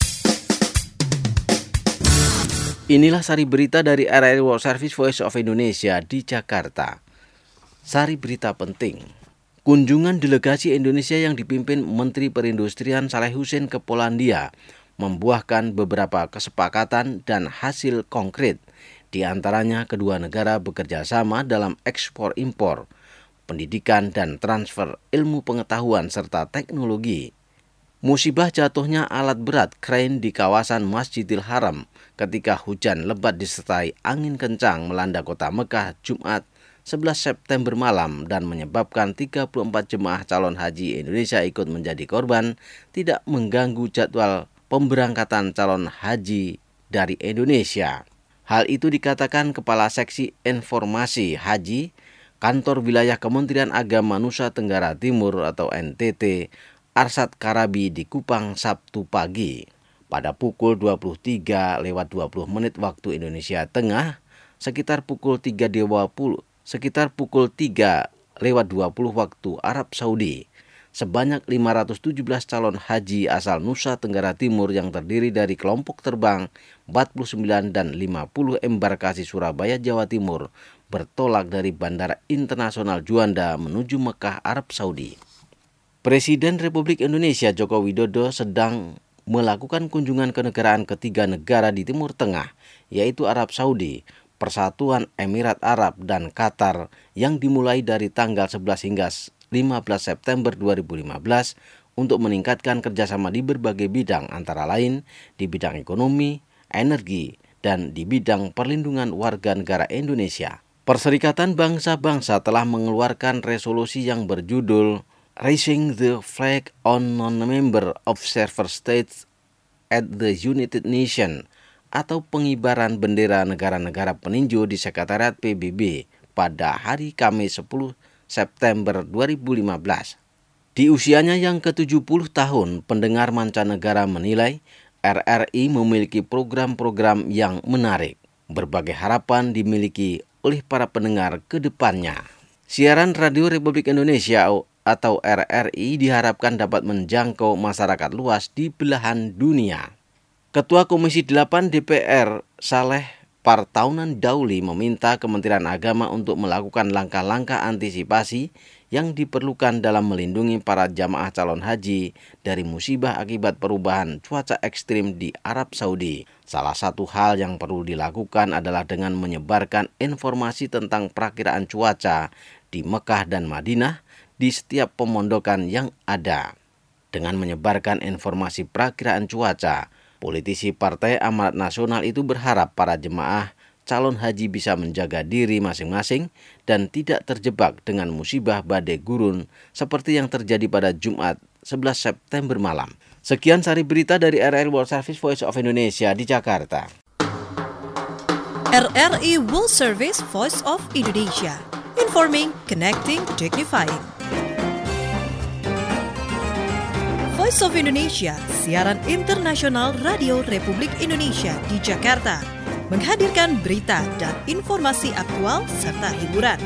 Inilah sari berita dari R R I World Service Voice of Indonesia di Jakarta. Sari berita penting. Kunjungan delegasi Indonesia yang dipimpin Menteri Perindustrian Saleh Hussein ke Polandia membuahkan beberapa kesepakatan dan hasil konkret. Di antaranya kedua negara bekerja sama dalam ekspor-impor, pendidikan dan transfer ilmu pengetahuan serta teknologi. Musibah jatuhnya alat berat krain di kawasan Masjidil Haram ketika hujan lebat disertai angin kencang melanda kota Mekah Jumat sebelas September malam dan menyebabkan tiga puluh empat jemaah calon haji Indonesia ikut menjadi korban, tidak mengganggu jadwal pemberangkatan calon haji dari Indonesia. Hal itu dikatakan Kepala Seksi Informasi Haji Kantor Wilayah Kementerian Agama Nusa Tenggara Timur atau N T T, Arsad Karabi di Kupang Sabtu pagi. Pada pukul dua puluh tiga lewat dua puluh menit waktu Indonesia Tengah, sekitar pukul tiga dua puluh, sekitar pukul tiga lewat dua puluh waktu Arab Saudi, sebanyak lima ratus tujuh belas calon haji asal Nusa Tenggara Timur yang terdiri dari kelompok terbang empat puluh sembilan dan lima puluh embarkasi Surabaya, Jawa Timur bertolak dari Bandara Internasional Juanda menuju Mekah, Arab Saudi. Presiden Republik Indonesia Joko Widodo sedang melakukan kunjungan kenegaraan ke tiga negara di Timur Tengah, yaitu Arab Saudi, Persatuan Emirat Arab, dan Qatar yang dimulai dari tanggal sebelas hingga lima belas September dua ribu lima belas untuk meningkatkan kerjasama di berbagai bidang antara lain di bidang ekonomi, energi, dan di bidang perlindungan warga negara Indonesia. Perserikatan Bangsa-Bangsa telah mengeluarkan resolusi yang berjudul Raising the Flag on Non-Member Observer States at the United Nations atau pengibaran bendera negara-negara peninjau di Sekretariat P B B pada hari Kamis sepuluh September dua ribu lima belas. Di usianya yang ke tujuh puluh tahun, pendengar mancanegara menilai R R I memiliki program-program yang menarik. Berbagai harapan dimiliki oleh para pendengar ke depannya. Siaran Radio Republik Indonesia atau R R I diharapkan dapat menjangkau masyarakat luas di belahan dunia. Ketua Komisi delapan D P R Saleh Partaunan Dauli meminta Kementerian Agama untuk melakukan langkah-langkah antisipasi yang diperlukan dalam melindungi para jamaah calon haji dari musibah akibat perubahan cuaca ekstrim di Arab Saudi. Salah satu hal yang perlu dilakukan adalah dengan menyebarkan informasi tentang perakiraan cuaca di Mekah dan Madinah di setiap pemondokan yang ada. Dengan menyebarkan informasi perakiraan cuaca, politisi Partai Amanat Nasional itu berharap para jemaah calon haji bisa menjaga diri masing-masing dan tidak terjebak dengan musibah badai gurun seperti yang terjadi pada Jumat sebelas September malam. Sekian sari berita dari R R I World Service Voice of Indonesia di Jakarta. R R I World Service Voice of Indonesia. Informing, connecting, dignifying. Voice of Indonesia, siaran internasional Radio Republik Indonesia di Jakarta, menghadirkan berita dan informasi aktual serta hiburan.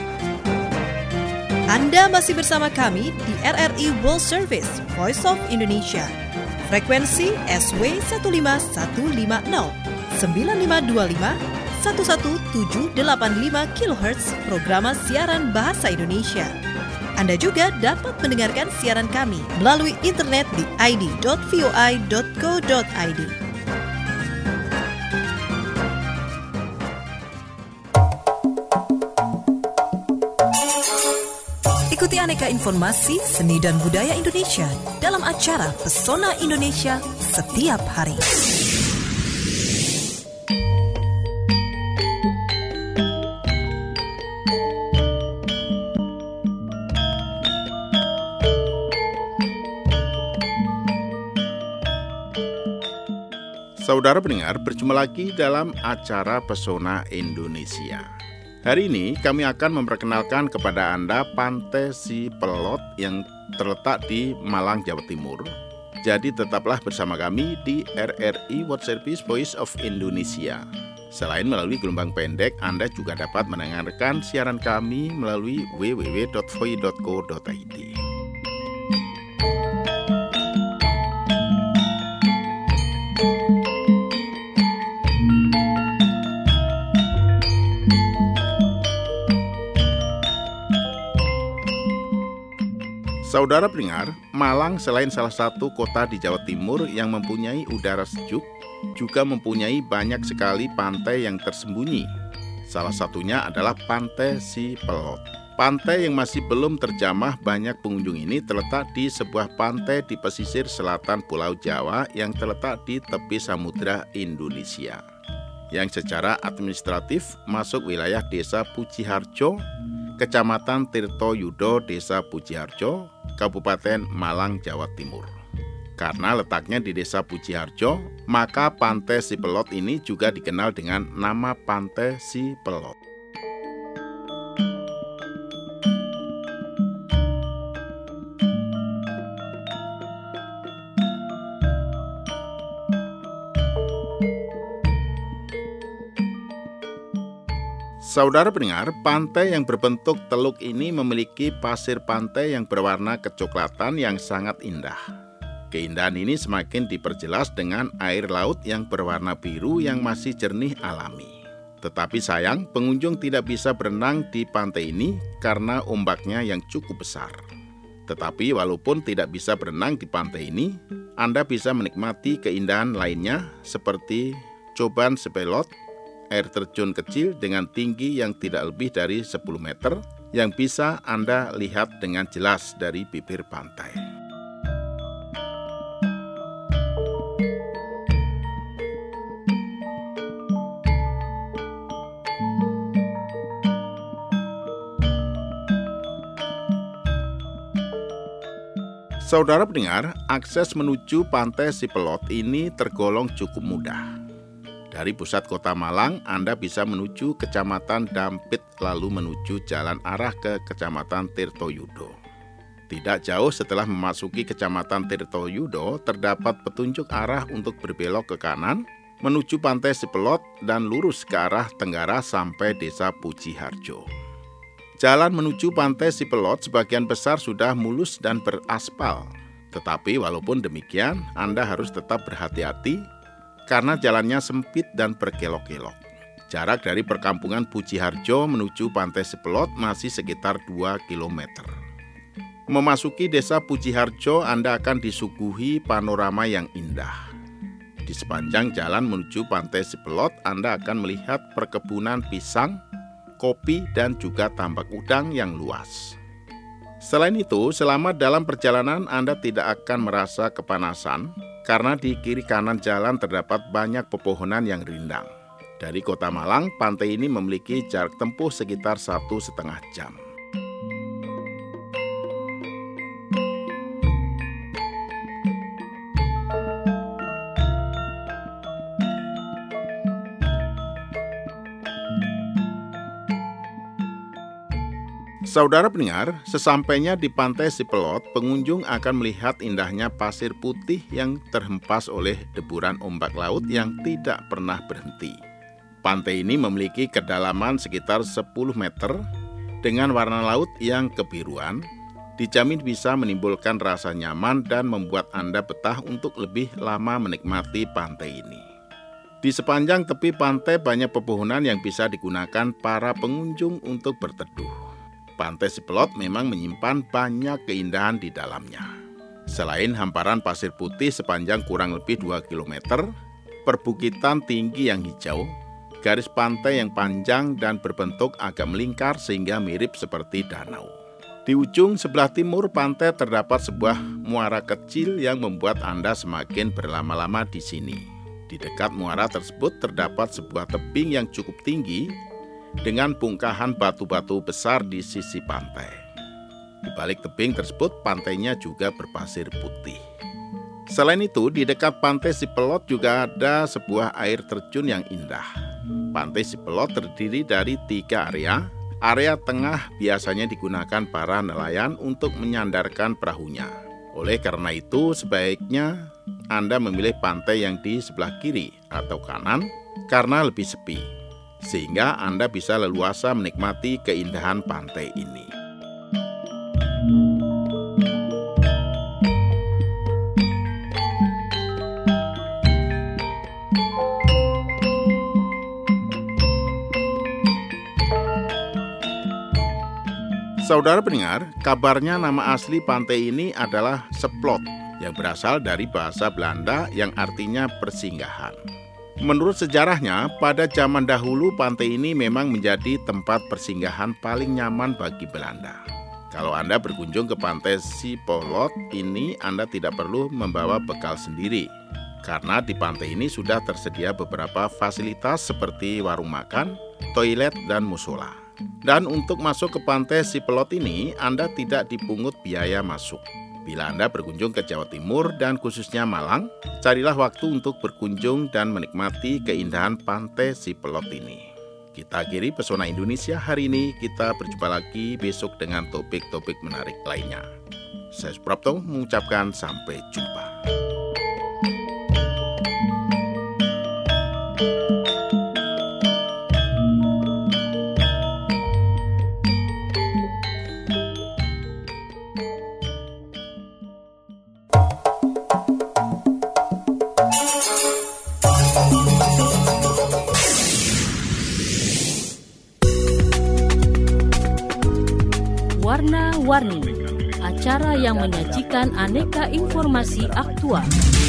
Anda masih bersama kami di R R I World Service Voice of Indonesia. Frekuensi S W satu lima satu lima nol sembilan lima dua lima satu satu tujuh delapan lima kilohertz programa siaran bahasa Indonesia. Anda juga dapat mendengarkan siaran kami melalui internet di i d dot voi dot co dot i d. Ikuti aneka informasi seni dan budaya Indonesia dalam acara Pesona Indonesia setiap hari. Saudara pendengar, berjumpa lagi dalam acara Pesona Indonesia. Hari ini kami akan memperkenalkan kepada Anda Pantai Sipelot yang terletak di Malang, Jawa Timur. Jadi tetaplah bersama kami di R R I World Service Voice of Indonesia. Selain melalui gelombang pendek, Anda juga dapat mendengarkan siaran kami melalui w w w dot voi dot co dot i d. Saudara pendengar, Malang selain salah satu kota di Jawa Timur yang mempunyai udara sejuk, juga mempunyai banyak sekali pantai yang tersembunyi. Salah satunya adalah Pantai Sipelot. Pantai yang masih belum terjamah banyak pengunjung ini terletak di sebuah pantai di pesisir selatan Pulau Jawa yang terletak di tepi Samudra Indonesia, yang secara administratif masuk wilayah Desa Pujiharjo, Kecamatan Tirtoyudo, Desa Pujiharjo, Kabupaten Malang, Jawa Timur. Karena letaknya di Desa Pujiharjo, maka Pantai Sipelot ini juga dikenal dengan nama Pantai Sipelot. Saudara pendengar, pantai yang berbentuk teluk ini memiliki pasir pantai yang berwarna kecoklatan yang sangat indah. Keindahan ini semakin diperjelas dengan air laut yang berwarna biru yang masih jernih alami. Tetapi sayang, pengunjung tidak bisa berenang di pantai ini karena ombaknya yang cukup besar. Tetapi walaupun tidak bisa berenang di pantai ini, Anda bisa menikmati keindahan lainnya seperti Coban Sipelot, air terjun kecil dengan tinggi yang tidak lebih dari sepuluh meter yang bisa Anda lihat dengan jelas dari bibir pantai. Saudara pendengar, akses menuju Pantai Sipelot ini tergolong cukup mudah. Dari pusat kota Malang, Anda bisa menuju Kecamatan Dampit lalu menuju jalan arah ke Kecamatan Tirtoyudo. Tidak jauh setelah memasuki Kecamatan Tirtoyudo, terdapat petunjuk arah untuk berbelok ke kanan, menuju Pantai Sipelot dan lurus ke arah tenggara sampai Desa Pujiharjo. Jalan menuju Pantai Sipelot sebagian besar sudah mulus dan beraspal. Tetapi walaupun demikian, Anda harus tetap berhati-hati karena jalannya sempit dan berkelok-kelok. Jarak dari perkampungan Pujiharjo menuju Pantai Sipelot masih sekitar dua kilometer. Memasuki desa Pujiharjo, Anda akan disuguhi panorama yang indah. Di sepanjang jalan menuju Pantai Sipelot, Anda akan melihat perkebunan pisang, kopi, dan juga tambak udang yang luas. Selain itu, selama dalam perjalanan Anda tidak akan merasa kepanasan karena di kiri kanan jalan terdapat banyak pepohonan yang rindang. Dari Kota Malang, pantai ini memiliki jarak tempuh sekitar satu setengah jam. Saudara pendengar, sesampainya di Pantai Sipelot, pengunjung akan melihat indahnya pasir putih yang terhempas oleh deburan ombak laut yang tidak pernah berhenti. Pantai ini memiliki kedalaman sekitar sepuluh meter dengan warna laut yang kebiruan, dijamin bisa menimbulkan rasa nyaman dan membuat Anda betah untuk lebih lama menikmati pantai ini. Di sepanjang tepi pantai banyak pepohonan yang bisa digunakan para pengunjung untuk berteduh. Pantai Sipelot memang menyimpan banyak keindahan di dalamnya. Selain hamparan pasir putih sepanjang kurang lebih dua kilometer, perbukitan tinggi yang hijau, garis pantai yang panjang dan berbentuk agak melingkar sehingga mirip seperti danau. Di ujung sebelah timur pantai terdapat sebuah muara kecil yang membuat Anda semakin berlama-lama di sini. Di dekat muara tersebut terdapat sebuah tebing yang cukup tinggi dengan bongkahan batu-batu besar di sisi pantai. Di balik tebing tersebut, pantainya juga berpasir putih. Selain itu, di dekat Pantai Sipelot juga ada sebuah air terjun yang indah. Pantai Sipelot terdiri dari tiga area. Area tengah biasanya digunakan para nelayan untuk menyandarkan perahunya. Oleh karena itu, sebaiknya Anda memilih pantai yang di sebelah kiri atau kanan karena lebih sepi, sehingga Anda bisa leluasa menikmati keindahan pantai ini. Saudara pendengar, kabarnya nama asli pantai ini adalah Seplot, yang berasal dari bahasa Belanda yang artinya persinggahan. Menurut sejarahnya, pada zaman dahulu pantai ini memang menjadi tempat persinggahan paling nyaman bagi Belanda. Kalau Anda berkunjung ke Pantai Sipelot ini, Anda tidak perlu membawa bekal sendiri, karena di pantai ini sudah tersedia beberapa fasilitas seperti warung makan, toilet, dan musola. Dan untuk masuk ke Pantai Sipelot ini, Anda tidak dipungut biaya masuk. Bila Anda berkunjung ke Jawa Timur dan khususnya Malang, carilah waktu untuk berkunjung dan menikmati keindahan Pantai Sipelot ini. Kita akhiri Pesona Indonesia hari ini, kita berjumpa lagi besok dengan topik-topik menarik lainnya. Saya Suprapto mengucapkan sampai jumpa. Warna-Warni, acara yang menyajikan aneka informasi aktual.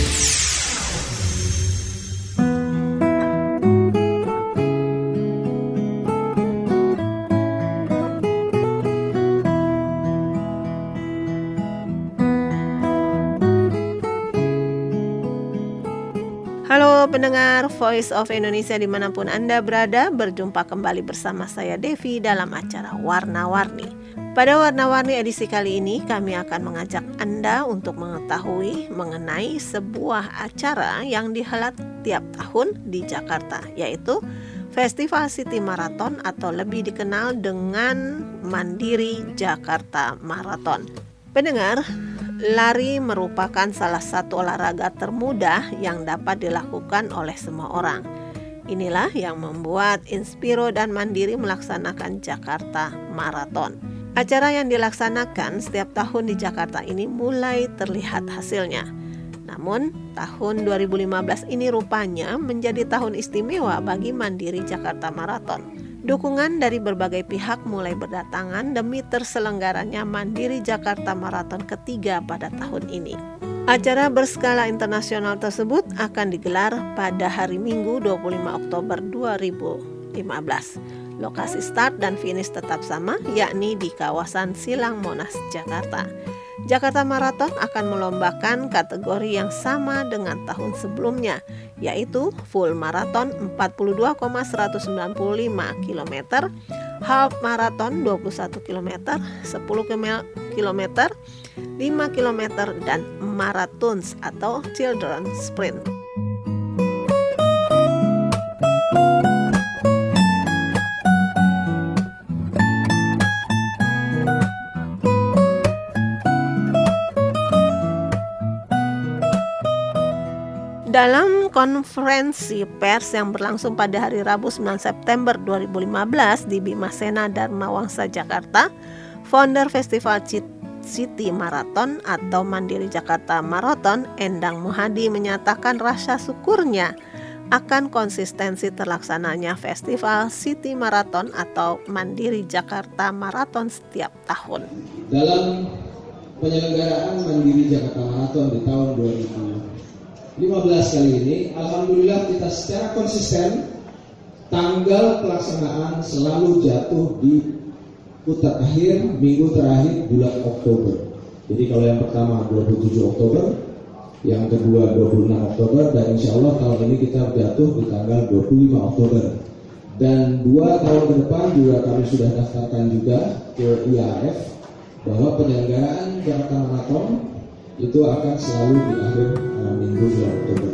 Halo pendengar Voice of Indonesia dimanapun Anda berada, berjumpa kembali bersama saya Devi dalam acara Warna-Warni. Pada Warna-Warni edisi kali ini kami akan mengajak Anda untuk mengetahui mengenai sebuah acara yang dihelat tiap tahun di Jakarta, yaitu Festival City Marathon atau lebih dikenal dengan Mandiri Jakarta Marathon. Pendengar, lari merupakan salah satu olahraga termudah yang dapat dilakukan oleh semua orang. Inilah yang membuat Inspiro dan Mandiri melaksanakan Jakarta Marathon. Acara yang dilaksanakan setiap tahun di Jakarta ini mulai terlihat hasilnya. Namun, tahun dua ribu lima belas ini rupanya menjadi tahun istimewa bagi Mandiri Jakarta Marathon. Dukungan dari berbagai pihak mulai berdatangan demi terselenggaranya Mandiri Jakarta Marathon ketiga pada tahun ini. Acara berskala internasional tersebut akan digelar pada hari Minggu dua puluh lima Oktober dua ribu lima belas. Lokasi start dan finish tetap sama, yakni di kawasan Silang Monas, Jakarta. Jakarta Marathon akan melombakan kategori yang sama dengan tahun sebelumnya, yaitu full marathon empat puluh dua koma seratus sembilan puluh lima kilometer, half marathon dua puluh satu kilometer, sepuluh kilometer, lima kilometer, dan marathons atau children sprint. Dalam konferensi pers yang berlangsung pada hari Rabu sembilan September dua ribu lima belas di Bima Sena Dharma Wangsa Jakarta, founder Festival City Marathon atau Mandiri Jakarta Marathon, Endang Muhadi, menyatakan rasa syukurnya akan konsistensi terlaksananya Festival City Marathon atau Mandiri Jakarta Marathon setiap tahun. Dalam penyelenggaraan Mandiri Jakarta Marathon di tahun dua ribu lima belas kali ini, alhamdulillah kita secara konsisten tanggal pelaksanaan selalu jatuh di putar akhir minggu terakhir bulan Oktober. Jadi kalau yang pertama dua puluh tujuh Oktober, yang kedua dua puluh enam Oktober, dan insya Allah tahun ini kita jatuh di tanggal dua puluh lima Oktober. Dan dua tahun ke depan juga kami sudah daftarkan juga ke I A A F bahwa penyelenggaraan Jakarta Marathon itu akan selalu di akhir uh, minggu bulan Oktober.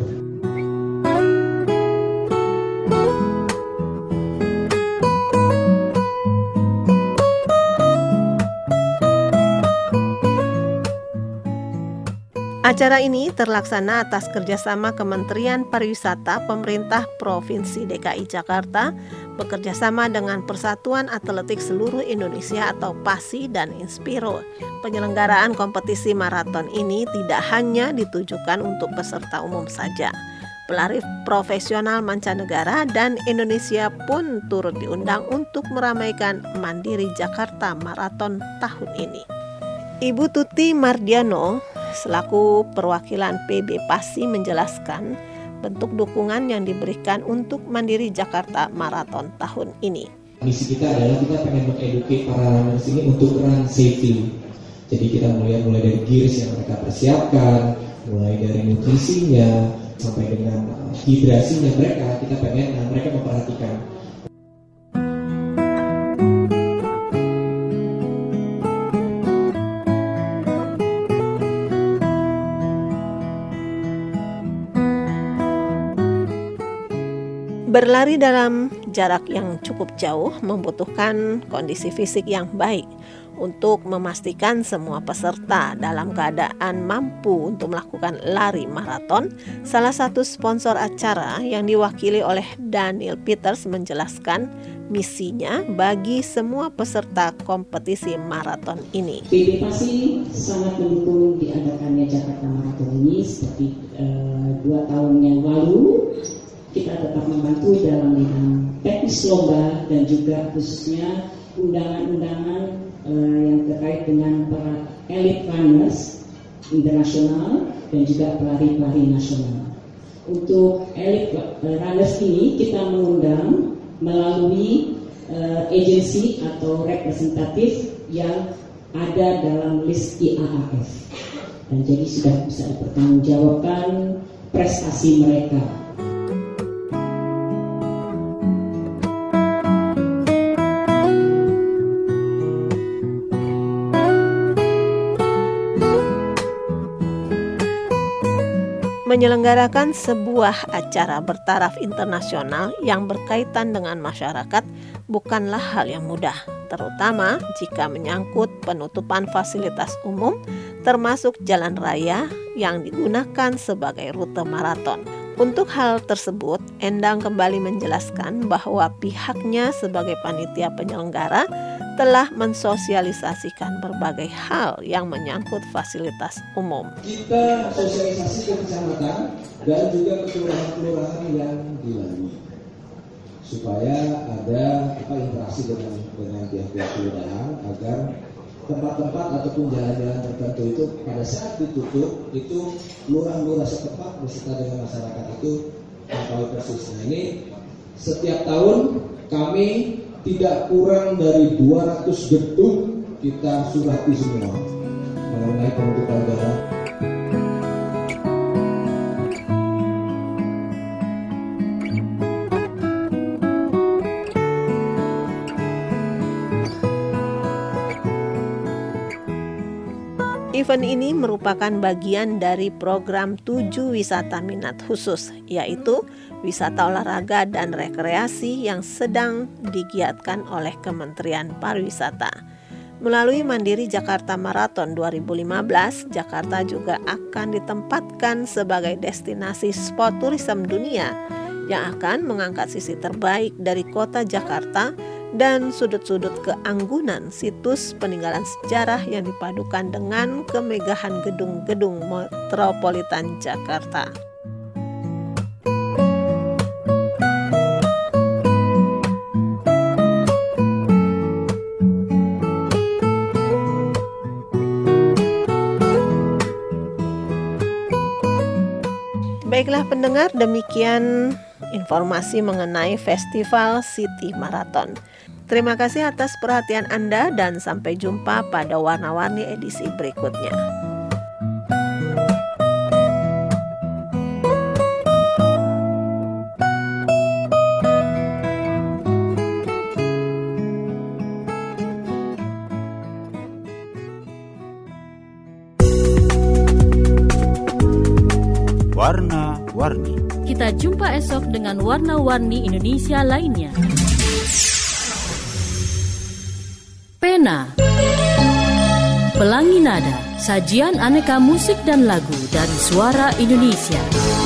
Acara ini terlaksana atas kerjasama Kementerian Pariwisata Pemerintah Provinsi D K I Jakarta bekerjasama dengan Persatuan Atletik Seluruh Indonesia atau PASI dan Inspiro. Penyelenggaraan kompetisi maraton ini tidak hanya ditujukan untuk peserta umum saja. Pelari profesional mancanegara dan Indonesia pun turut diundang untuk meramaikan Mandiri Jakarta Marathon tahun ini. Ibu Tuti Mardiano selaku perwakilan P B PASI menjelaskan bentuk dukungan yang diberikan untuk Mandiri Jakarta Marathon tahun ini. Misi kita adalah kita pengen mengedukasi para runners ini untuk run safely. Jadi kita melihat mulai dari gears yang mereka persiapkan, mulai dari nutrisinya sampai dengan hidrasinya mereka, kita pengen nah, mereka memperhatikan. Berlari dalam jarak yang cukup jauh membutuhkan kondisi fisik yang baik. Untuk memastikan semua peserta dalam keadaan mampu untuk melakukan lari maraton, salah satu sponsor acara yang diwakili oleh Daniel Peters menjelaskan misinya bagi semua peserta kompetisi maraton ini. P B PASI sangat mendukung diadakannya Jakarta Marathon ini seperti uh, dua tahun yang lalu. Kita tetap membantu dalam bidang teknis lomba dan juga khususnya undangan-undangan uh, yang terkait dengan para elite runners internasional dan juga pelari-pelari nasional. Untuk elite uh, runners ini kita mengundang melalui uh, agensi atau representatif yang ada dalam list I A A F. Dan jadi sudah bisa dipertanggungjawabkan prestasi mereka. Menyelenggarakan sebuah acara bertaraf internasional yang berkaitan dengan masyarakat bukanlah hal yang mudah, terutama jika menyangkut penutupan fasilitas umum termasuk jalan raya yang digunakan sebagai rute maraton. Untuk hal tersebut, Endang kembali menjelaskan bahwa pihaknya sebagai panitia penyelenggara telah mensosialisasikan berbagai hal yang menyangkut fasilitas umum. Kita sosialisasi ke kecamatan dan juga ke kelurahan-kelurahan yang dilalui, supaya ada apa interaksi dengan dengan pihak-pihak kelurahan agar tempat-tempat ataupun jalan-jalan tertentu itu pada saat ditutup itu lurah-lurah setempat beserta dengan masyarakat itu mengetahui persis. Nah ini setiap tahun kami tidak kurang dari dua ratus gedung kita surati semua mengenai penutupan jalan. Event ini merupakan bagian dari program tujuh wisata minat khusus, yaitu wisata olahraga dan rekreasi yang sedang digiatkan oleh Kementerian Pariwisata. Melalui Mandiri Jakarta Marathon dua ribu lima belas, Jakarta juga akan ditempatkan sebagai destinasi spot turisme dunia yang akan mengangkat sisi terbaik dari kota Jakarta dan sudut-sudut keanggunan situs peninggalan sejarah yang dipadukan dengan kemegahan gedung-gedung metropolitan Jakarta. Baiklah pendengar, demikian informasi mengenai Festival City Marathon. Terima kasih atas perhatian Anda dan sampai jumpa pada Warna-Warni edisi berikutnya. Warna-Warni. Kita jumpa esok dengan Warna-Warni Indonesia lainnya. Pena, Pelangi Nada, sajian aneka musik dan lagu dari suara Indonesia.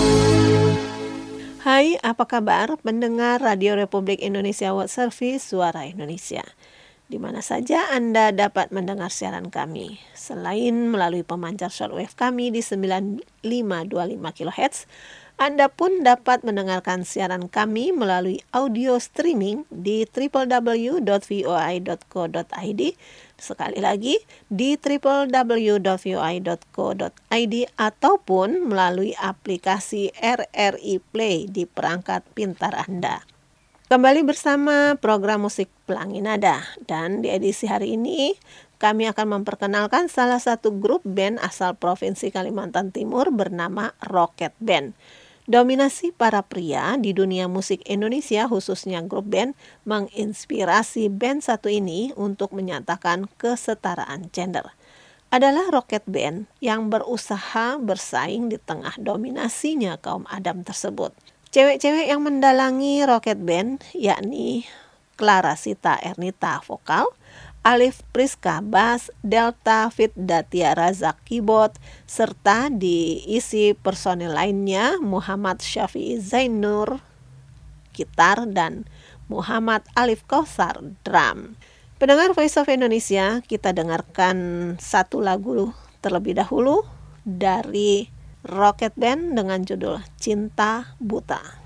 Hai, apa kabar pendengar Radio Republik Indonesia World Service Suara Indonesia? Di mana saja Anda dapat mendengar siaran kami. Selain melalui pemancar shortwave kami di sembilan lima dua lima kilohertz, Anda pun dapat mendengarkan siaran kami melalui audio streaming di w w w dot v o i dot co dot i d. Sekali lagi di w w w dot v o i dot co dot i d ataupun melalui aplikasi R R I Play di perangkat pintar Anda. Kembali bersama program musik Pelangi Nada, dan di edisi hari ini kami akan memperkenalkan salah satu grup band asal Provinsi Kalimantan Timur bernama Rocket Band. Dominasi para pria di dunia musik Indonesia, khususnya grup band, menginspirasi band satu ini untuk menyatakan kesetaraan gender. Adalah Rocket Band yang berusaha bersaing di tengah dominasinya kaum Adam tersebut. Cewek-cewek yang mendalangi Rocket Band yakni Clara Sita Ernita vokal, Alif Priska bass, Delta Fit Datia Razak keyboard, serta diisi personel lainnya Muhammad Syafi'i Zainur gitar dan Muhammad Alif Kausar drum. Pendengar Voice of Indonesia, kita dengarkan satu lagu terlebih dahulu dari Rocket Band dengan judul Cinta Buta.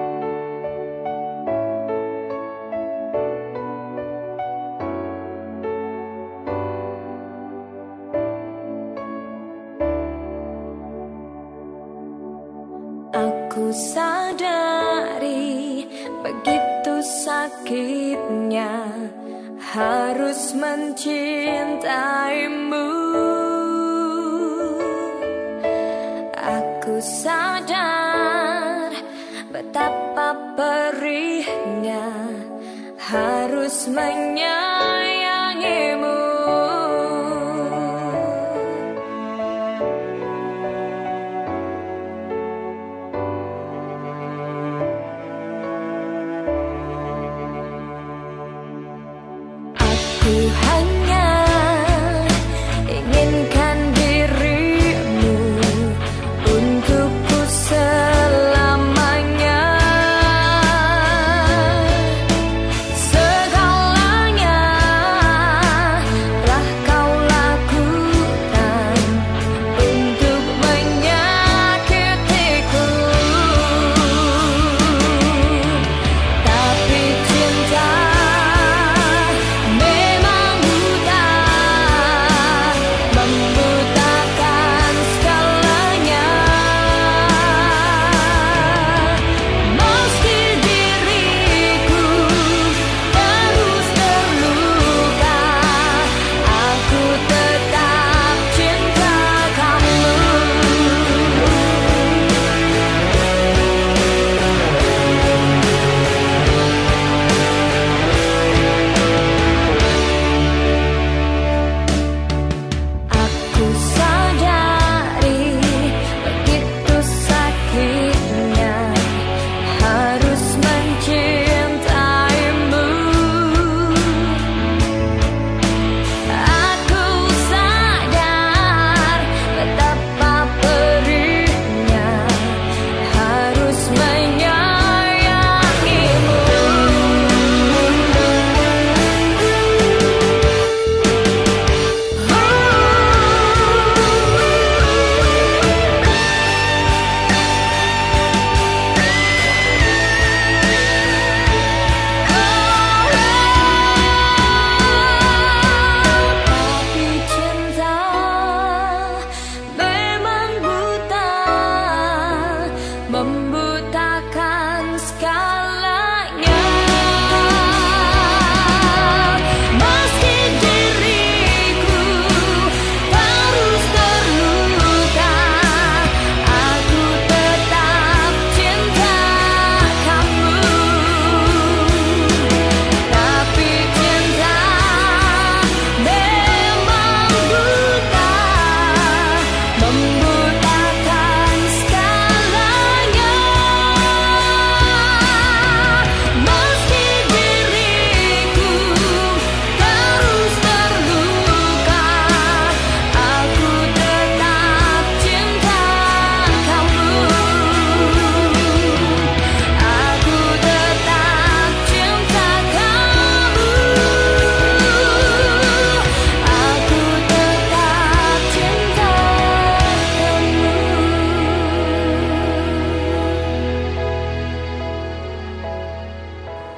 Aku sadari begitu sakitnya harus mencintaimu. Aku sadar betapa perihnya harus menyayangimu. Aku hanya inginkan dirimu untukku selamanya. Segalanya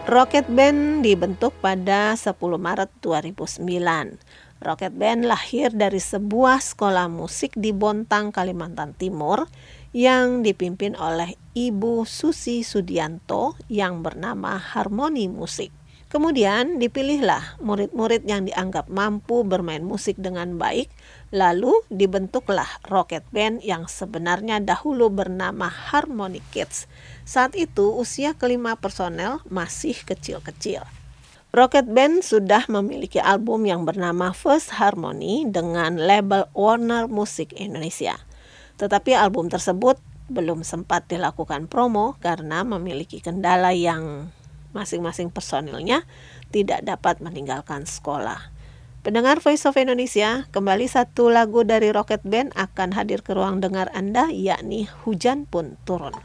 Rocket Band dibentuk pada sepuluh Maret dua ribu sembilan. Rocket Band lahir dari sebuah sekolah musik di Bontang, Kalimantan Timur yang dipimpin oleh Ibu Susi Sudianto yang bernama Harmoni Musik. Kemudian dipilihlah murid-murid yang dianggap mampu bermain musik dengan baik, lalu dibentuklah Rocket Band yang sebenarnya dahulu bernama Harmony Kids. Saat itu usia kelima personel masih kecil-kecil. Rocket Band sudah memiliki album yang bernama First Harmony dengan label Warner Music Indonesia. Tetapi album tersebut belum sempat dilakukan promo karena memiliki kendala yang masing-masing personilnya tidak dapat meninggalkan sekolah. Pendengar Voice of Indonesia, kembali satu lagu dari Rocket Band akan hadir ke ruang dengar Anda, yakni Hujan Pun Turun.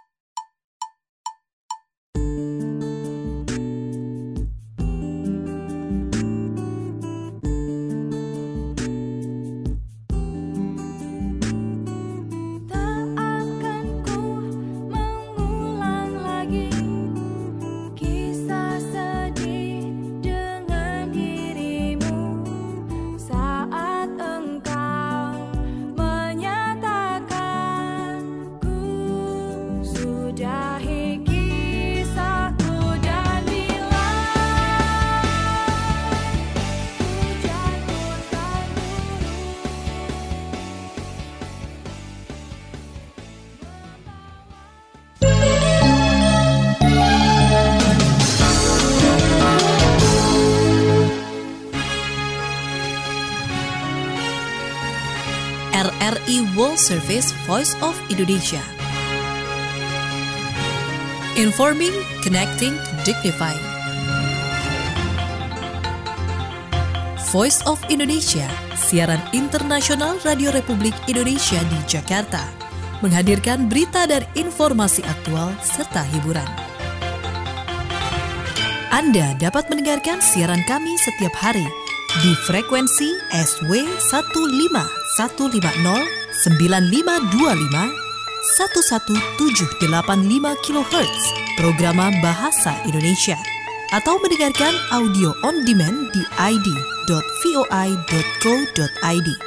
R R I World Service Voice of Indonesia. Informing, connecting, dignifying. Voice of Indonesia, siaran internasional Radio Republik Indonesia di Jakarta, menghadirkan berita dan informasi aktual serta hiburan. Anda dapat mendengarkan siaran kami setiap hari di frekuensi S W satu lima satu lima nol sembilan lima dua lima satu satu tujuh delapan lima kilohertz program Bahasa Indonesia, atau mendengarkan audio on demand di i d dot voi dot co dot i d.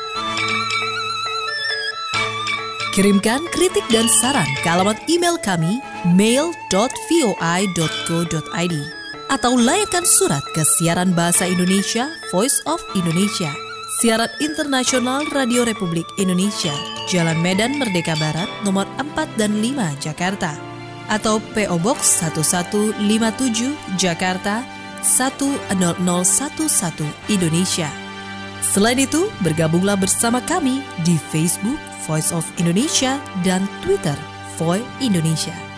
Kirimkan kritik dan saran ke alamat email kami mail dot voi dot co dot i d atau layangkan surat ke siaran Bahasa Indonesia Voice of Indonesia, siaran internasional Radio Republik Indonesia, Jalan Medan Merdeka Barat nomor empat dan lima Jakarta, atau P O Box satu satu lima tujuh Jakarta satu nol nol satu satu Indonesia. Selain itu, bergabunglah bersama kami di Facebook Voice of Indonesia dan Twitter Voi Indonesia.